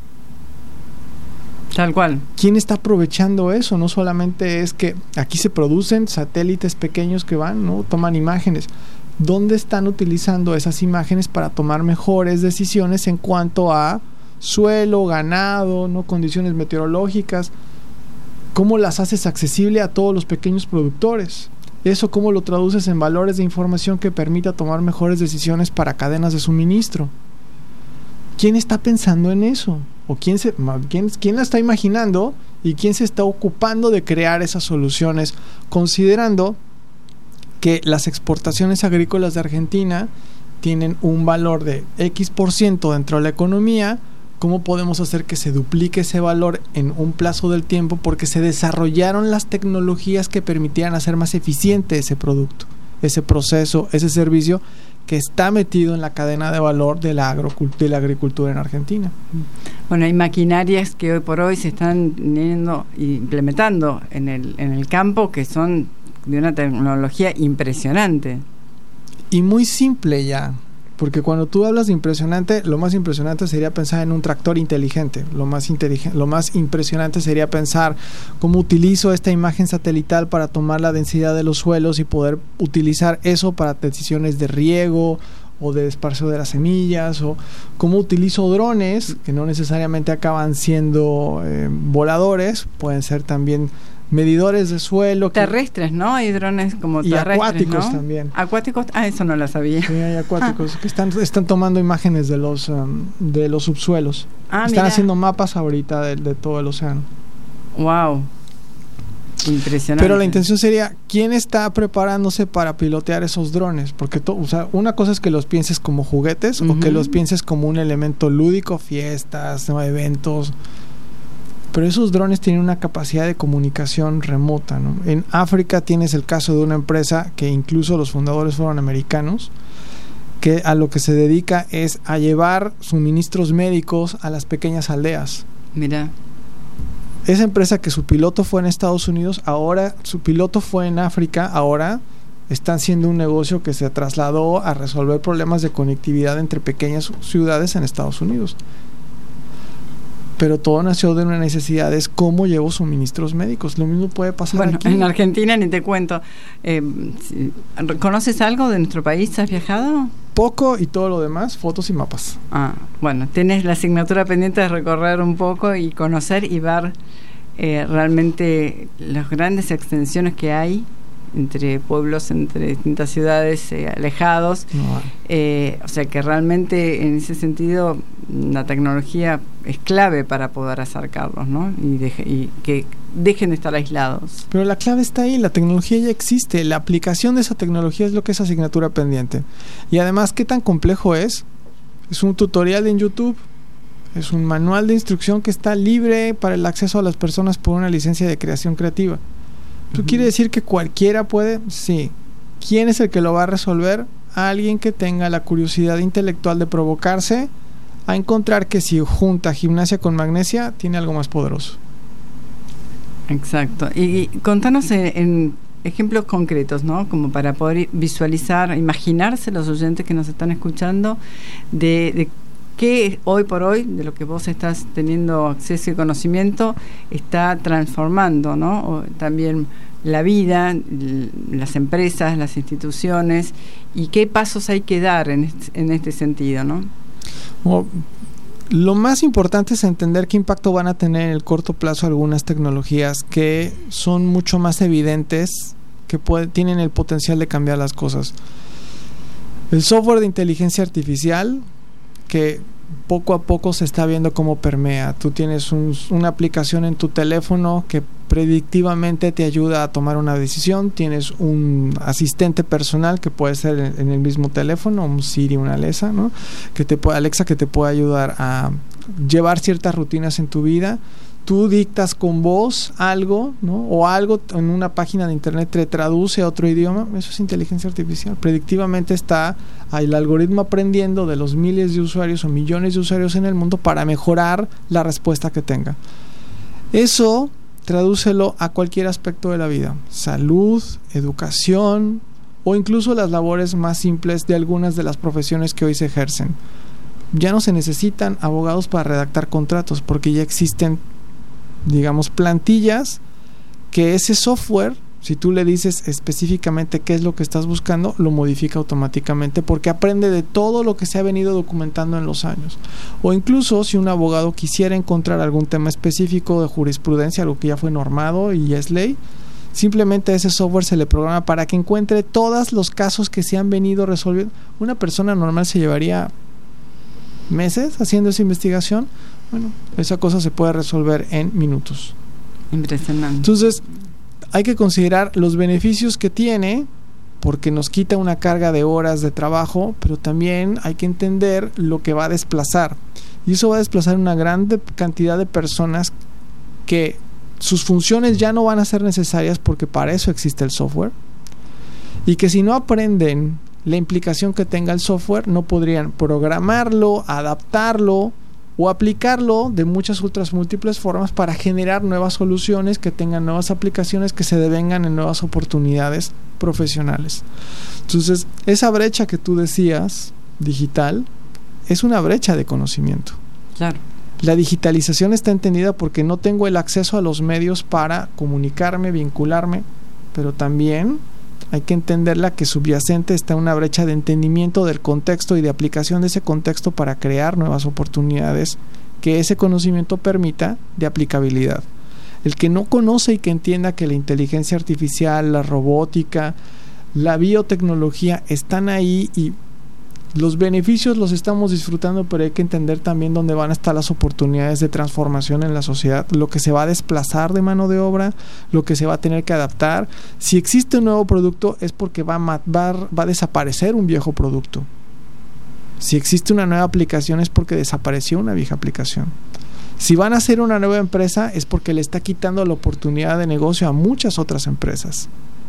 Tal cual. ¿Quién está aprovechando eso? No solamente es que aquí se producen satélites pequeños que van, ¿no? Toman imágenes. ¿Dónde están utilizando esas imágenes para tomar mejores decisiones en cuanto a suelo, ganado, ¿no? Condiciones meteorológicas? ¿Cómo las haces accesible a todos los pequeños productores? Eso, ¿cómo lo traduces en valores de información que permita tomar mejores decisiones para cadenas de suministro? ¿Quién está pensando en eso? ¿O quién, se, quién, quién la está imaginando? ¿Y quién se está ocupando de crear esas soluciones? Considerando que las exportaciones agrícolas de Argentina tienen un valor de X por ciento dentro de la economía, ¿Cómo podemos hacer que se duplique ese valor en un plazo del tiempo? Porque se desarrollaron las tecnologías que permitieran hacer más eficiente ese producto, ese proceso, ese servicio que está metido en la cadena de valor de la, agrocult- de la agricultura en Argentina. Bueno, hay maquinarias que hoy por hoy se están teniendo, implementando en el, en el campo que son de una tecnología impresionante. Y muy simple ya. Porque cuando tú hablas de impresionante, lo más impresionante sería pensar en un tractor inteligente. Lo más inteligente, lo más impresionante sería pensar cómo utilizo esta imagen satelital para tomar la densidad de los suelos y poder utilizar eso para decisiones de riego o de esparceo de las semillas, o cómo utilizo drones, que no necesariamente acaban siendo eh, voladores, pueden ser también medidores de suelo. Terrestres, ¿no? Hay drones como y terrestres, acuáticos, ¿no? También. Acuáticos, ah, eso no lo sabía. Sí, hay acuáticos que están, están tomando imágenes de los um, de los subsuelos. Ah, están mira. haciendo mapas ahorita de, de todo el océano. Wow. Impresionante. Pero la intención sería, ¿quién está preparándose para pilotear esos drones? Porque to, o sea, una cosa es que los pienses como juguetes, uh-huh, o que los pienses como un elemento lúdico, fiestas, ¿no? Eventos. Pero esos drones tienen una capacidad de comunicación remota, ¿no? En África tienes el caso de una empresa que incluso los fundadores fueron americanos, que a lo que se dedica es a llevar suministros médicos a las pequeñas aldeas. Mira. Esa empresa que su piloto fue en Estados Unidos, ahora su piloto fue en África, ahora están haciendo un negocio que se trasladó a resolver problemas de conectividad entre pequeñas ciudades en Estados Unidos. Pero todo nació de una necesidad, es cómo llevo suministros médicos. Lo mismo puede pasar bueno, aquí. En Argentina ni te cuento. Eh, ¿Conoces algo de nuestro país? ¿Has viajado? Poco, y todo lo demás, fotos y mapas. Ah, bueno, tienes la asignatura pendiente de recorrer un poco y conocer y ver eh, realmente las grandes extensiones que hay entre pueblos, entre distintas ciudades eh, alejados. No. Eh, o sea que realmente en ese sentido la tecnología es clave para poder acercarlos, ¿no? Y, deje, y que dejen de estar aislados. Pero la clave está ahí, la tecnología ya existe, la aplicación de esa tecnología es lo que es asignatura pendiente. Y además, ¿qué tan complejo es? Es un tutorial en YouTube, es un manual de instrucción que está libre para el acceso a las personas por una licencia de creación creativa. ¿Tú uh-huh. quiere decir que cualquiera puede? Sí. ¿Quién es el que lo va a resolver? Alguien que tenga la curiosidad intelectual de provocarse a encontrar que si junta gimnasia con magnesia, tiene algo más poderoso. Exacto. Y, y contanos en, en ejemplos concretos, ¿no? Como para poder visualizar, imaginarse los oyentes que nos están escuchando, de, de qué hoy por hoy, de lo que vos estás teniendo acceso y conocimiento, está transformando, ¿no? O también la vida, las empresas, las instituciones, y qué pasos hay que dar en este, en este sentido, ¿no? Bueno, lo más importante es entender qué impacto van a tener en el corto plazo algunas tecnologías que son mucho más evidentes, que puede, tienen el potencial de cambiar las cosas. El software de inteligencia artificial, que poco a poco se está viendo cómo permea. Tú tienes un, una aplicación en tu teléfono que predictivamente te ayuda a tomar una decisión. Tienes un asistente personal que puede ser en, en el mismo teléfono, un Siri, una Alexa, ¿no? Que te puede, Alexa, que te puede ayudar a llevar ciertas rutinas en tu vida. Tú dictas con voz algo, ¿no? O algo en una página de internet te traduce a otro idioma. Eso es inteligencia artificial. Predictivamente está el algoritmo aprendiendo de los miles de usuarios o millones de usuarios en el mundo para mejorar la respuesta que tenga. Eso tradúcelo a cualquier aspecto de la vida: salud, educación, o incluso las labores más simples de algunas de las profesiones que hoy se ejercen. Ya no se necesitan abogados para redactar contratos, porque ya existen, digamos, plantillas que ese software, si tú le dices específicamente qué es lo que estás buscando, lo modifica automáticamente, porque aprende de todo lo que se ha venido documentando en los años. O incluso si un abogado quisiera encontrar algún tema específico de jurisprudencia, algo que ya fue normado y es ley, simplemente a ese software se le programa para que encuentre todos los casos que se han venido resolviendo. Una persona normal se llevaría meses haciendo esa investigación. Bueno, esa cosa se puede resolver en minutos. Impresionante. Entonces, hay que considerar los beneficios que tiene, porque nos quita una carga de horas de trabajo, pero también hay que entender lo que va a desplazar. Y eso va a desplazar una gran de- cantidad de personas que sus funciones ya no van a ser necesarias porque para eso existe el software. Y que si no aprenden la implicación que tenga el software, no podrían programarlo, adaptarlo o aplicarlo de muchas otras múltiples formas para generar nuevas soluciones que tengan nuevas aplicaciones que se devengan en nuevas oportunidades profesionales. Entonces, esa brecha que tú decías, digital, es una brecha de conocimiento. Claro. La digitalización está entendida porque no tengo el acceso a los medios para comunicarme, vincularme, pero también hay que entenderla que subyacente está una brecha de entendimiento del contexto y de aplicación de ese contexto para crear nuevas oportunidades que ese conocimiento permita de aplicabilidad. El que no conoce y que entienda que la inteligencia artificial, la robótica, la biotecnología están ahí y los beneficios los estamos disfrutando, pero hay que entender también dónde van a estar las oportunidades de transformación en la sociedad, lo que se va a desplazar de mano de obra, lo que se va a tener que adaptar. Si existe un nuevo producto es porque va a, ma- va, va a desaparecer un viejo producto. Si existe una nueva aplicación es porque desapareció una vieja aplicación. Si van a hacer una nueva empresa es porque le está quitando la oportunidad de negocio a muchas otras empresas.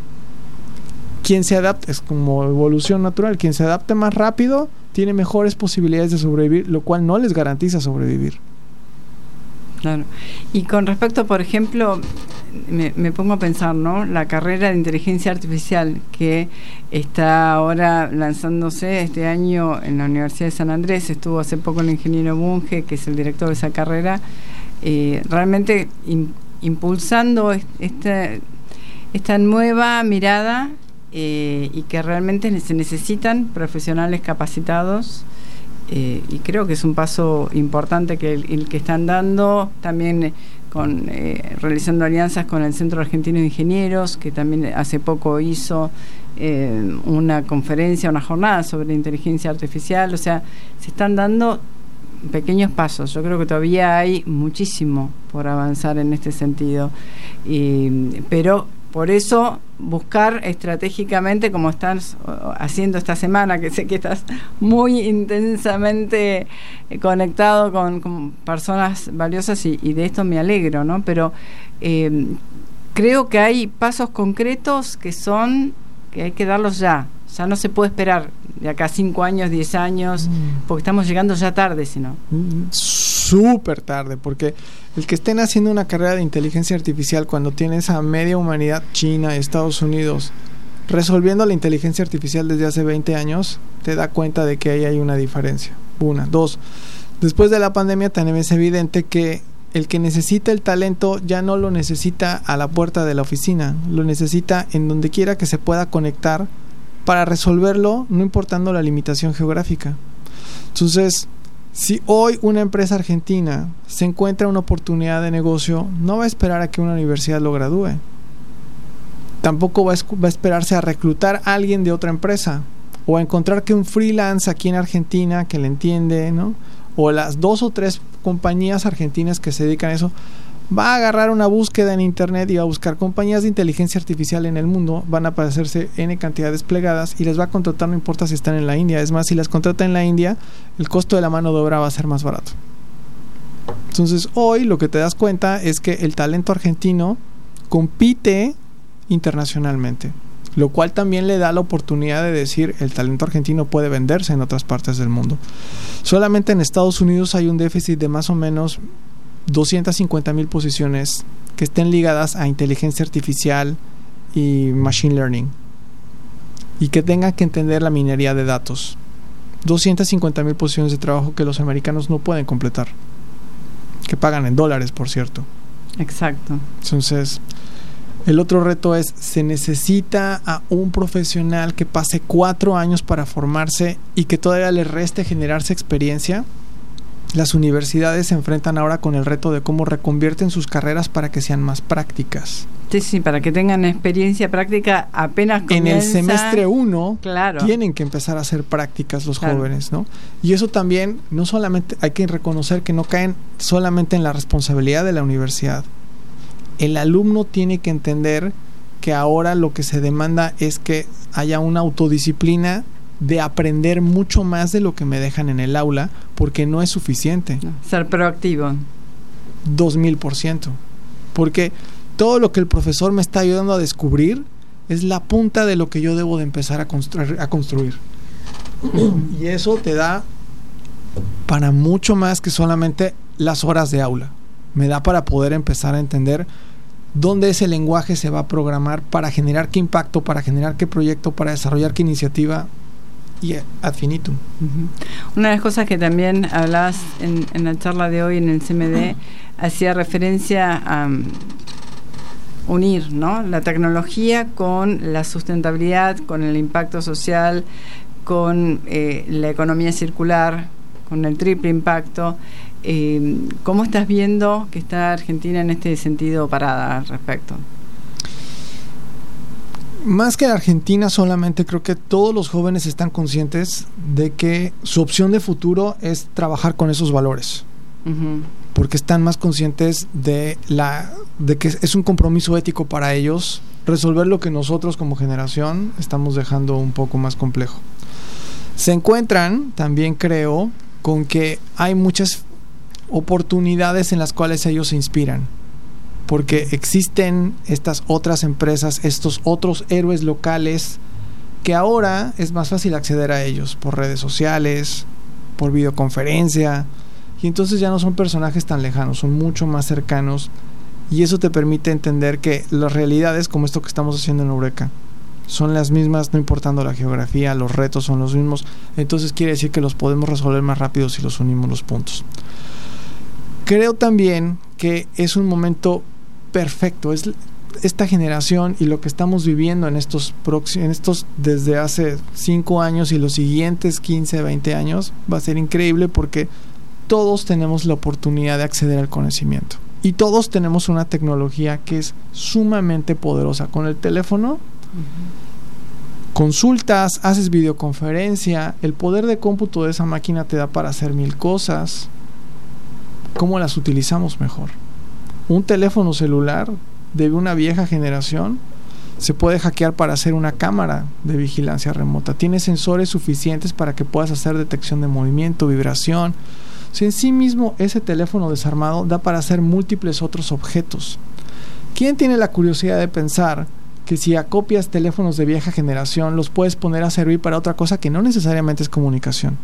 Quien se adapte, es como evolución natural, quien se adapte más rápido tiene mejores posibilidades de sobrevivir, lo cual no les garantiza sobrevivir. Claro. Y con respecto, por ejemplo, me, me pongo a pensar, ¿no? La carrera de inteligencia artificial que está ahora lanzándose este año en la Universidad de San Andrés, estuvo hace poco el ingeniero Bunge, que es el director de esa carrera, eh, realmente in, impulsando esta, esta nueva mirada. Eh, y que realmente se necesitan profesionales capacitados eh, y creo que es un paso importante que el, el que están dando también eh, con eh, realizando alianzas con el Centro Argentino de Ingenieros, que también hace poco hizo eh, una conferencia, una jornada sobre inteligencia artificial. O sea, se están dando pequeños pasos. Yo creo que todavía hay muchísimo por avanzar en este sentido, y, pero por eso buscar estratégicamente, como estás haciendo esta semana, que sé que estás muy intensamente conectado con, con personas valiosas y, y de esto me alegro, ¿no? Pero eh, creo que hay pasos concretos que son que hay que darlos ya. Ya no se puede esperar de acá cinco años, diez años, mm. porque estamos llegando ya tarde, si no. Mm, súper tarde, porque el que estén haciendo una carrera de inteligencia artificial cuando tienes a media humanidad, China, Estados Unidos, resolviendo la inteligencia artificial desde hace veinte años, te da cuenta de que ahí hay una diferencia. Una. Dos, después de la pandemia también es evidente que el que necesita el talento ya no lo necesita a la puerta de la oficina, lo necesita en donde quiera que se pueda conectar para resolverlo, no importando la limitación geográfica. Entonces, si hoy una empresa argentina se encuentra una oportunidad de negocio, no va a esperar a que una universidad lo gradúe. Tampoco va a, va a esperarse a reclutar a alguien de otra empresa o a encontrar que un freelance aquí en Argentina que le entiende, ¿no? O las dos o tres compañías argentinas que se dedican a eso, va a agarrar una búsqueda en internet y va a buscar compañías de inteligencia artificial en el mundo, van a aparecerse N cantidad desplegadas y les va a contratar, no importa si están en la India. Es más, si las contrata en la India, el costo de la mano de obra va a ser más barato. Entonces, hoy lo que te das cuenta es que el talento argentino compite internacionalmente, lo cual también le da la oportunidad de decir el talento argentino puede venderse en otras partes del mundo. Solamente en Estados Unidos hay un déficit de más o menos doscientas cincuenta mil posiciones que estén ligadas a inteligencia artificial y machine learning y que tengan que entender la minería de datos. doscientas cincuenta mil posiciones de trabajo que los americanos no pueden completar, que pagan en dólares, por cierto. Exacto. Entonces, el otro reto es, se necesita a un profesional que pase cuatro años para formarse y que todavía le reste generarse experiencia. Las universidades se enfrentan ahora con el reto de cómo reconvierten sus carreras para que sean más prácticas. Sí, sí, para que tengan experiencia práctica apenas comienza. En el semestre uno, claro, tienen que empezar a hacer prácticas los claro. jóvenes, ¿no? Y eso también, no solamente, hay que reconocer que no caen solamente en la responsabilidad de la universidad. El alumno tiene que entender que ahora lo que se demanda es que haya una autodisciplina de aprender mucho más de lo que me dejan en el aula, porque no es suficiente. No, ser proactivo. Dos mil por ciento. Porque todo lo que el profesor me está ayudando a descubrir es la punta de lo que yo debo de empezar a construir. A construir. Y eso te da para mucho más que solamente las horas de aula. Me da para poder empezar a entender dónde ese lenguaje se va a programar para generar qué impacto, para generar qué proyecto, para desarrollar qué iniciativa y ad finitum. Uh-huh. Una de las cosas que también hablabas en, en la charla de hoy en el C M D hacía referencia a um, unir, ¿no?, la tecnología con la sustentabilidad, con el impacto social, con eh, la economía circular, con el triple impacto. Eh, ¿Cómo estás viendo que está Argentina en este sentido parada al respecto? Más que Argentina solamente, creo que todos los jóvenes están conscientes de que su opción de futuro es trabajar con esos valores. Uh-huh. Porque están más conscientes de la de que es un compromiso ético para ellos resolver lo que nosotros como generación estamos dejando un poco más complejo. Se encuentran, también creo, con que hay muchas oportunidades en las cuales ellos se inspiran, porque existen estas otras empresas, estos otros héroes locales que ahora es más fácil acceder a ellos por redes sociales, por videoconferencia, y entonces ya no son personajes tan lejanos, son mucho más cercanos, y eso te permite entender que las realidades, como esto que estamos haciendo en Eureka, son las mismas, no importando la geografía, los retos son los mismos. Entonces quiere decir que los podemos resolver más rápido si los unimos los puntos. Creo también que es un momento perfecto, es esta generación y lo que estamos viviendo en estos próximos, en estos desde hace cinco años y los siguientes quince, veinte años va a ser increíble, porque todos tenemos la oportunidad de acceder al conocimiento y todos tenemos una tecnología que es sumamente poderosa. Con el teléfono uh-huh. consultas, haces videoconferencia, el poder de cómputo de esa máquina te da para hacer mil cosas. ¿Cómo las utilizamos mejor? Un teléfono celular de una vieja generación se puede hackear para hacer una cámara de vigilancia remota. Tiene sensores suficientes para que puedas hacer detección de movimiento, vibración. O sea, en sí mismo ese teléfono desarmado da para hacer múltiples otros objetos. ¿Quién tiene la curiosidad de pensar que si acopias teléfonos de vieja generación los puedes poner a servir para otra cosa que no necesariamente es comunicación?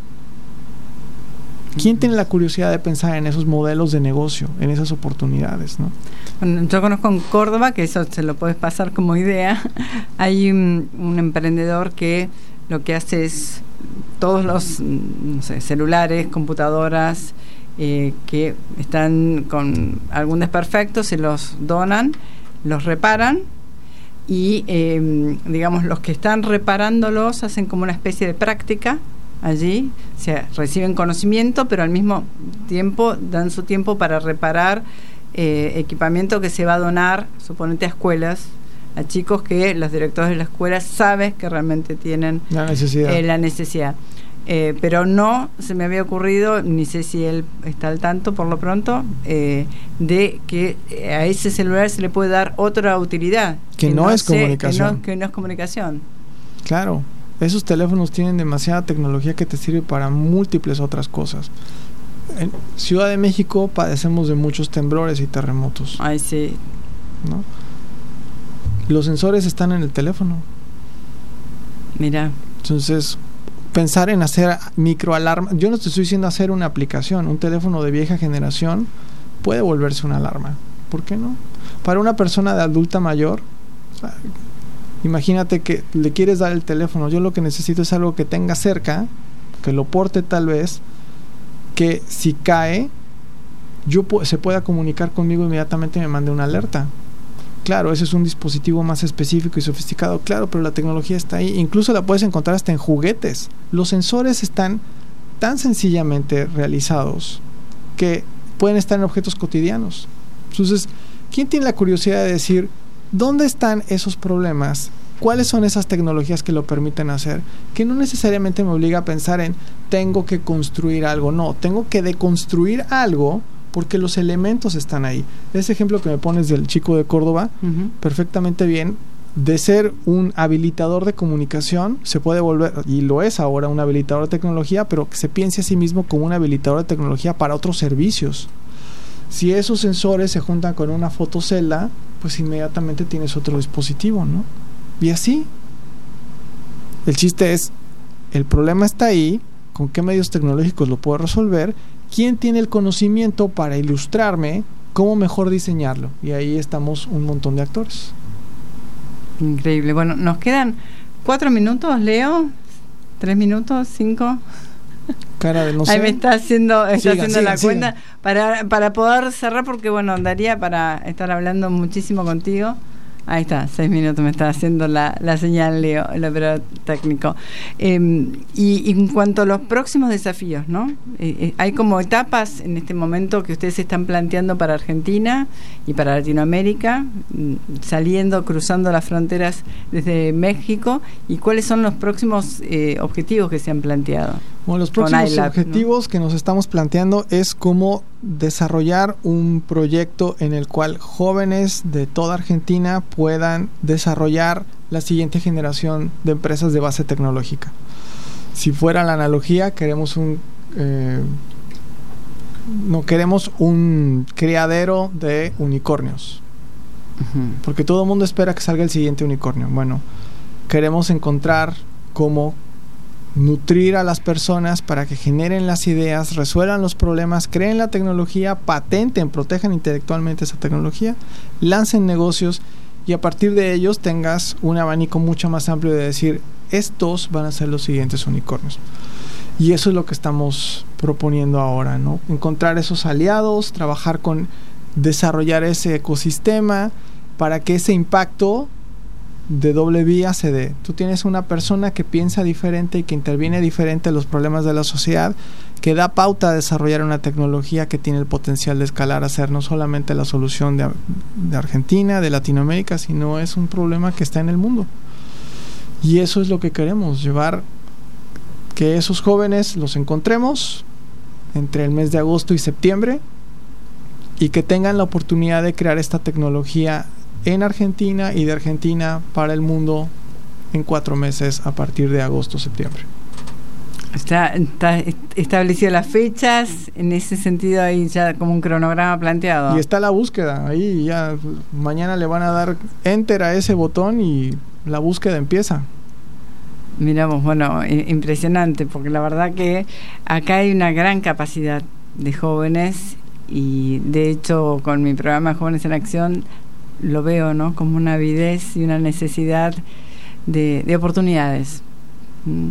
¿Quién tiene la curiosidad de pensar en esos modelos de negocio, en esas oportunidades, ¿no? Bueno, yo conozco en Córdoba, que eso se lo puedes pasar como idea, hay un, un emprendedor que lo que hace es todos los, no sé, celulares, computadoras eh, que están con algún desperfecto, se los donan, los reparan y eh, digamos los que están reparándolos hacen como una especie de práctica allí, o sea, reciben conocimiento, pero al mismo tiempo dan su tiempo para reparar eh, equipamiento que se va a donar, suponete, a escuelas, a chicos que los directores de la escuela saben que realmente tienen la necesidad. Eh, la necesidad. Eh, pero no se me había ocurrido, ni sé si él está al tanto por lo pronto, eh, de que a ese celular se le puede dar otra utilidad. Que, que no, no es sé, comunicación. Que no, que no es comunicación. Claro. Esos teléfonos tienen demasiada tecnología que te sirve para múltiples otras cosas. En Ciudad de México padecemos de muchos temblores y terremotos. Ay, sí. ¿No? Los sensores están en el teléfono. Mira. Entonces, pensar en hacer microalarma. Yo no te estoy diciendo hacer una aplicación. Un teléfono de vieja generación puede volverse una alarma. ¿Por qué no? Para una persona de adulta mayor, o sea, imagínate que le quieres dar el teléfono. Yo lo que necesito es algo que tenga cerca, que lo porte tal vez, que si cae, yo se pueda comunicar conmigo inmediatamente y me mande una alerta. Claro, ese es un dispositivo más específico y sofisticado, claro, pero la tecnología está ahí. Incluso la puedes encontrar hasta en juguetes. Los sensores están tan sencillamente realizados que pueden estar en objetos cotidianos. Entonces, ¿quién tiene la curiosidad de decir dónde están esos problemas? ¿Cuáles son esas tecnologías que lo permiten hacer? Que no necesariamente me obliga a pensar en tengo que construir algo. No, tengo que deconstruir algo porque los elementos están ahí. Ese ejemplo que me pones del chico de Córdoba, uh-huh. perfectamente bien, de ser un habilitador de comunicación, se puede volver, y lo es ahora, un habilitador de tecnología, pero que se piense a sí mismo como un habilitador de tecnología para otros servicios. Si esos sensores se juntan con una fotocelda, pues inmediatamente tienes otro dispositivo, ¿no? Y así. El chiste es, el problema está ahí, ¿con qué medios tecnológicos lo puedo resolver? ¿Quién tiene el conocimiento para ilustrarme cómo mejor diseñarlo? Y ahí estamos un montón de actores. Increíble. Bueno, nos quedan cuatro minutos, Leo. ¿Tres minutos? ¿Cinco? Cara de no sé. Ahí me está haciendo, está sigan, haciendo sigan, la sigan. cuenta para, para poder cerrar, porque bueno, daría para estar hablando muchísimo contigo. Ahí está, seis minutos me está haciendo la, la señal, Leo, el operador técnico. Eh, y, y en cuanto a los próximos desafíos, ¿no? Eh, eh, hay como etapas en este momento que ustedes están planteando para Argentina y para Latinoamérica, saliendo, cruzando las fronteras desde México, y cuáles son los próximos eh, objetivos que se han planteado. Bueno, los próximos I L A B, objetivos, ¿no?, que nos estamos planteando es cómo desarrollar un proyecto en el cual jóvenes de toda Argentina puedan desarrollar la siguiente generación de empresas de base tecnológica. Si fuera la analogía, queremos un eh, no queremos un criadero de unicornios, uh-huh. porque todo el mundo espera que salga el siguiente unicornio. Bueno, queremos encontrar cómo nutrir a las personas para que generen las ideas, resuelvan los problemas, creen la tecnología, patenten, protejan intelectualmente esa tecnología, lancen negocios, y a partir de ellos tengas un abanico mucho más amplio de decir, estos van a ser los siguientes unicornios. Y eso es lo que estamos proponiendo ahora, ¿no? Encontrar esos aliados, trabajar con, desarrollar ese ecosistema para que ese impacto de doble vía se dé. Tú tienes una persona que piensa diferente y que interviene diferente en los problemas de la sociedad, que da pauta a desarrollar una tecnología que tiene el potencial de escalar a ser no solamente la solución de, de Argentina, de Latinoamérica, sino es un problema que está en el mundo. Y eso es lo que queremos, llevar que esos jóvenes los encontremos entre el mes de agosto y septiembre y que tengan la oportunidad de crear esta tecnología en Argentina y de Argentina para el mundo en cuatro meses a partir de agosto, septiembre. Está, está establecido las fechas, en ese sentido hay ya como un cronograma planteado. Y está la búsqueda, ahí ya mañana le van a dar enter a ese botón y la búsqueda empieza. Miramos, bueno, impresionante, porque la verdad que acá hay una gran capacidad de jóvenes, y de hecho con mi programa Jóvenes en Acción lo veo, ¿no?, como una avidez y una necesidad de, de oportunidades. ¿Mm?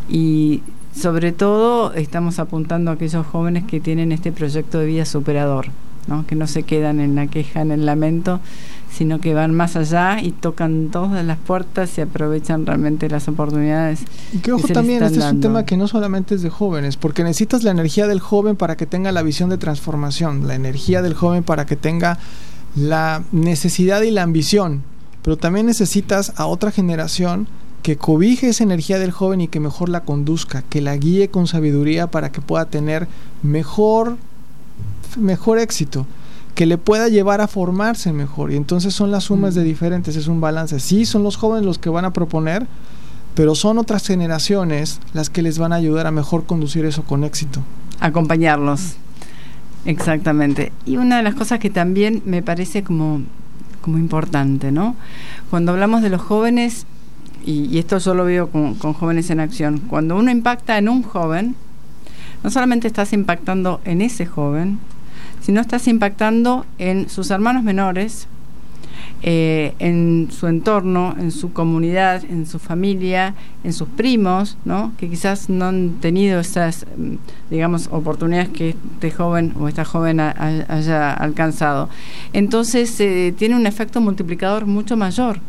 Y sobre todo estamos apuntando a aquellos jóvenes que tienen este proyecto de vida superador, ¿no?, que no se quedan en la queja, en el lamento, sino que van más allá y tocan todas las puertas y aprovechan realmente las oportunidades. Y que ojo, que también este dando. Es un tema que no solamente es de jóvenes, porque necesitas la energía del joven para que tenga la visión de transformación, la energía del joven para que tenga la necesidad y la ambición, pero también necesitas a otra generación que cobije esa energía del joven y que mejor la conduzca, que la guíe con sabiduría para que pueda tener mejor, mejor éxito, que le pueda llevar a formarse mejor. Y entonces son las sumas de diferentes, es un balance. Sí, son los jóvenes los que van a proponer, pero son otras generaciones las que les van a ayudar a mejor conducir eso con éxito. Acompañarlos. Exactamente. Y una de las cosas que también me parece como, como importante, ¿no?, cuando hablamos de los jóvenes, y, y esto yo lo veo con, con Jóvenes en Acción, cuando uno impacta en un joven, no solamente estás impactando en ese joven, sino estás impactando en sus hermanos menores, eh, en su entorno, en su comunidad, en su familia, en sus primos, ¿no?, que quizás no han tenido esas, digamos, oportunidades que este joven o esta joven ha, ha, haya alcanzado. Entonces eh, tiene un efecto multiplicador mucho mayor.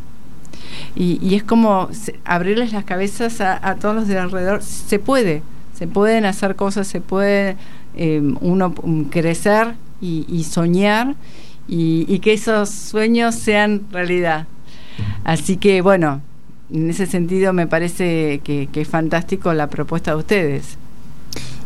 Y, y es como abrirles las cabezas a, a todos los de alrededor. Se puede, se pueden hacer cosas, se puede eh, uno crecer y, y soñar, y, y que esos sueños sean realidad. Así que bueno, en ese sentido me parece que, que es fantástico la propuesta de ustedes.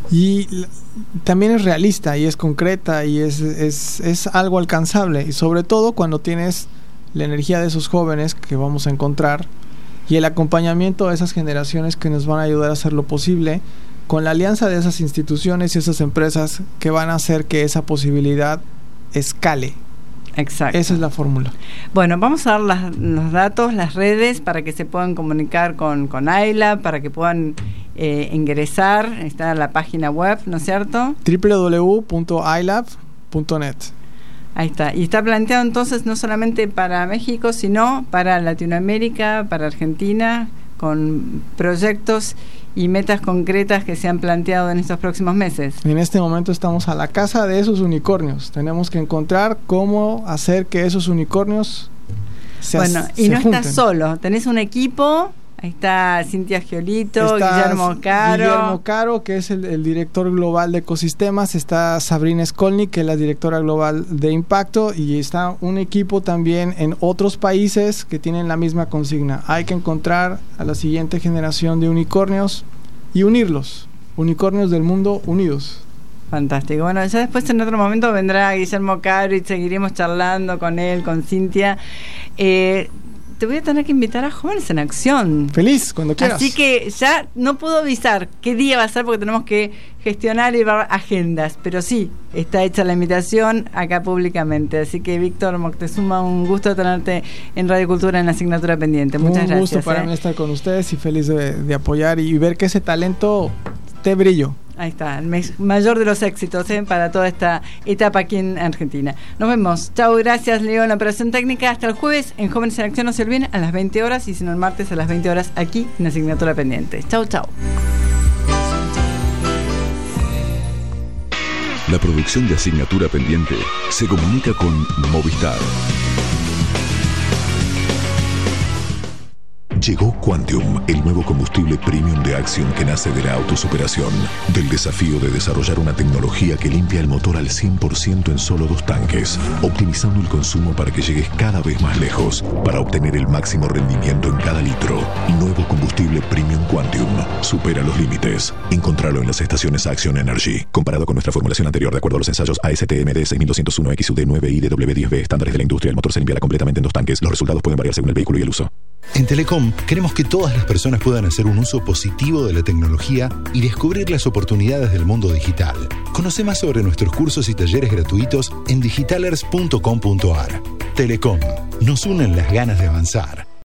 Y l- también es realista y es concreta y es, es, es algo alcanzable. Y sobre todo cuando tienes la energía de esos jóvenes que vamos a encontrar y el acompañamiento de esas generaciones que nos van a ayudar a hacer lo posible, con la alianza de esas instituciones y esas empresas que van a hacer que esa posibilidad escale. Exacto. Esa es la fórmula. Bueno, vamos a dar las, los datos, las redes, para que se puedan comunicar con, con iLab, para que puedan eh, ingresar. Está en la página web, ¿no es cierto? doble u doble u doble u punto i lab punto net. Ahí está. Y está planteado entonces no solamente para México, sino para Latinoamérica, para Argentina, con proyectos y metas concretas que se han planteado en estos próximos meses. En este momento estamos a la caza de esos unicornios. Tenemos que encontrar cómo hacer que esos unicornios se Bueno, as- y se no junten. estás solo, tenés un equipo. Ahí está Cintia Giolito, Está Guillermo Caro. Guillermo Caro, que es el, el director global de ecosistemas. Está Sabrina Skolnik, que es la directora global de impacto. Y está un equipo también en otros países que tienen la misma consigna. Hay que encontrar a la siguiente generación de unicornios y unirlos. Unicornios del mundo unidos. Fantástico. Bueno, ya después en otro momento vendrá Guillermo Caro y seguiremos charlando con él, con Cintia. Eh, te voy a tener que invitar a Jóvenes en Acción. Feliz, cuando quieras. Así que ya no puedo avisar qué día va a ser porque tenemos que gestionar y ver agendas, pero sí, está hecha la invitación acá públicamente. Así que Víctor Moctezuma, un gusto tenerte en Radio Cultura en la asignatura pendiente. Muchas un gracias. gusto para ¿eh? mí estar con ustedes y feliz de, de apoyar y ver que ese talento te brillo. Ahí está, el mes- mayor de los éxitos ¿eh? para toda esta etapa aquí en Argentina. Nos vemos. Chau, gracias Leo en la operación técnica. Hasta el jueves en Jóvenes en Acción, no se olviden, a las veinte horas y si no el martes a las veinte horas aquí en Asignatura Pendiente. Chau, chau. La producción de Asignatura Pendiente se comunica con Movistar. Llegó Quantium, el nuevo combustible premium de Axion que nace de la autosuperación, del desafío de desarrollar una tecnología que limpia el motor al cien por ciento en solo dos tanques, optimizando el consumo para que llegues cada vez más lejos, para obtener el máximo rendimiento en cada litro. Nuevo combustible premium Quantium. Supera los límites. Encontralo en las estaciones Axion Energy. Comparado con nuestra formulación anterior, de acuerdo a los ensayos A S T M D seis mil doscientos uno X U D nueve I D W diez B, estándares de la industria, el motor se limpiará completamente en dos tanques. Los resultados pueden variar según el vehículo y el uso. En Telecom queremos que todas las personas puedan hacer un uso positivo de la tecnología y descubrir las oportunidades del mundo digital. Conoce más sobre nuestros cursos y talleres gratuitos en digitalers punto com punto a r. Telecom, nos unen las ganas de avanzar.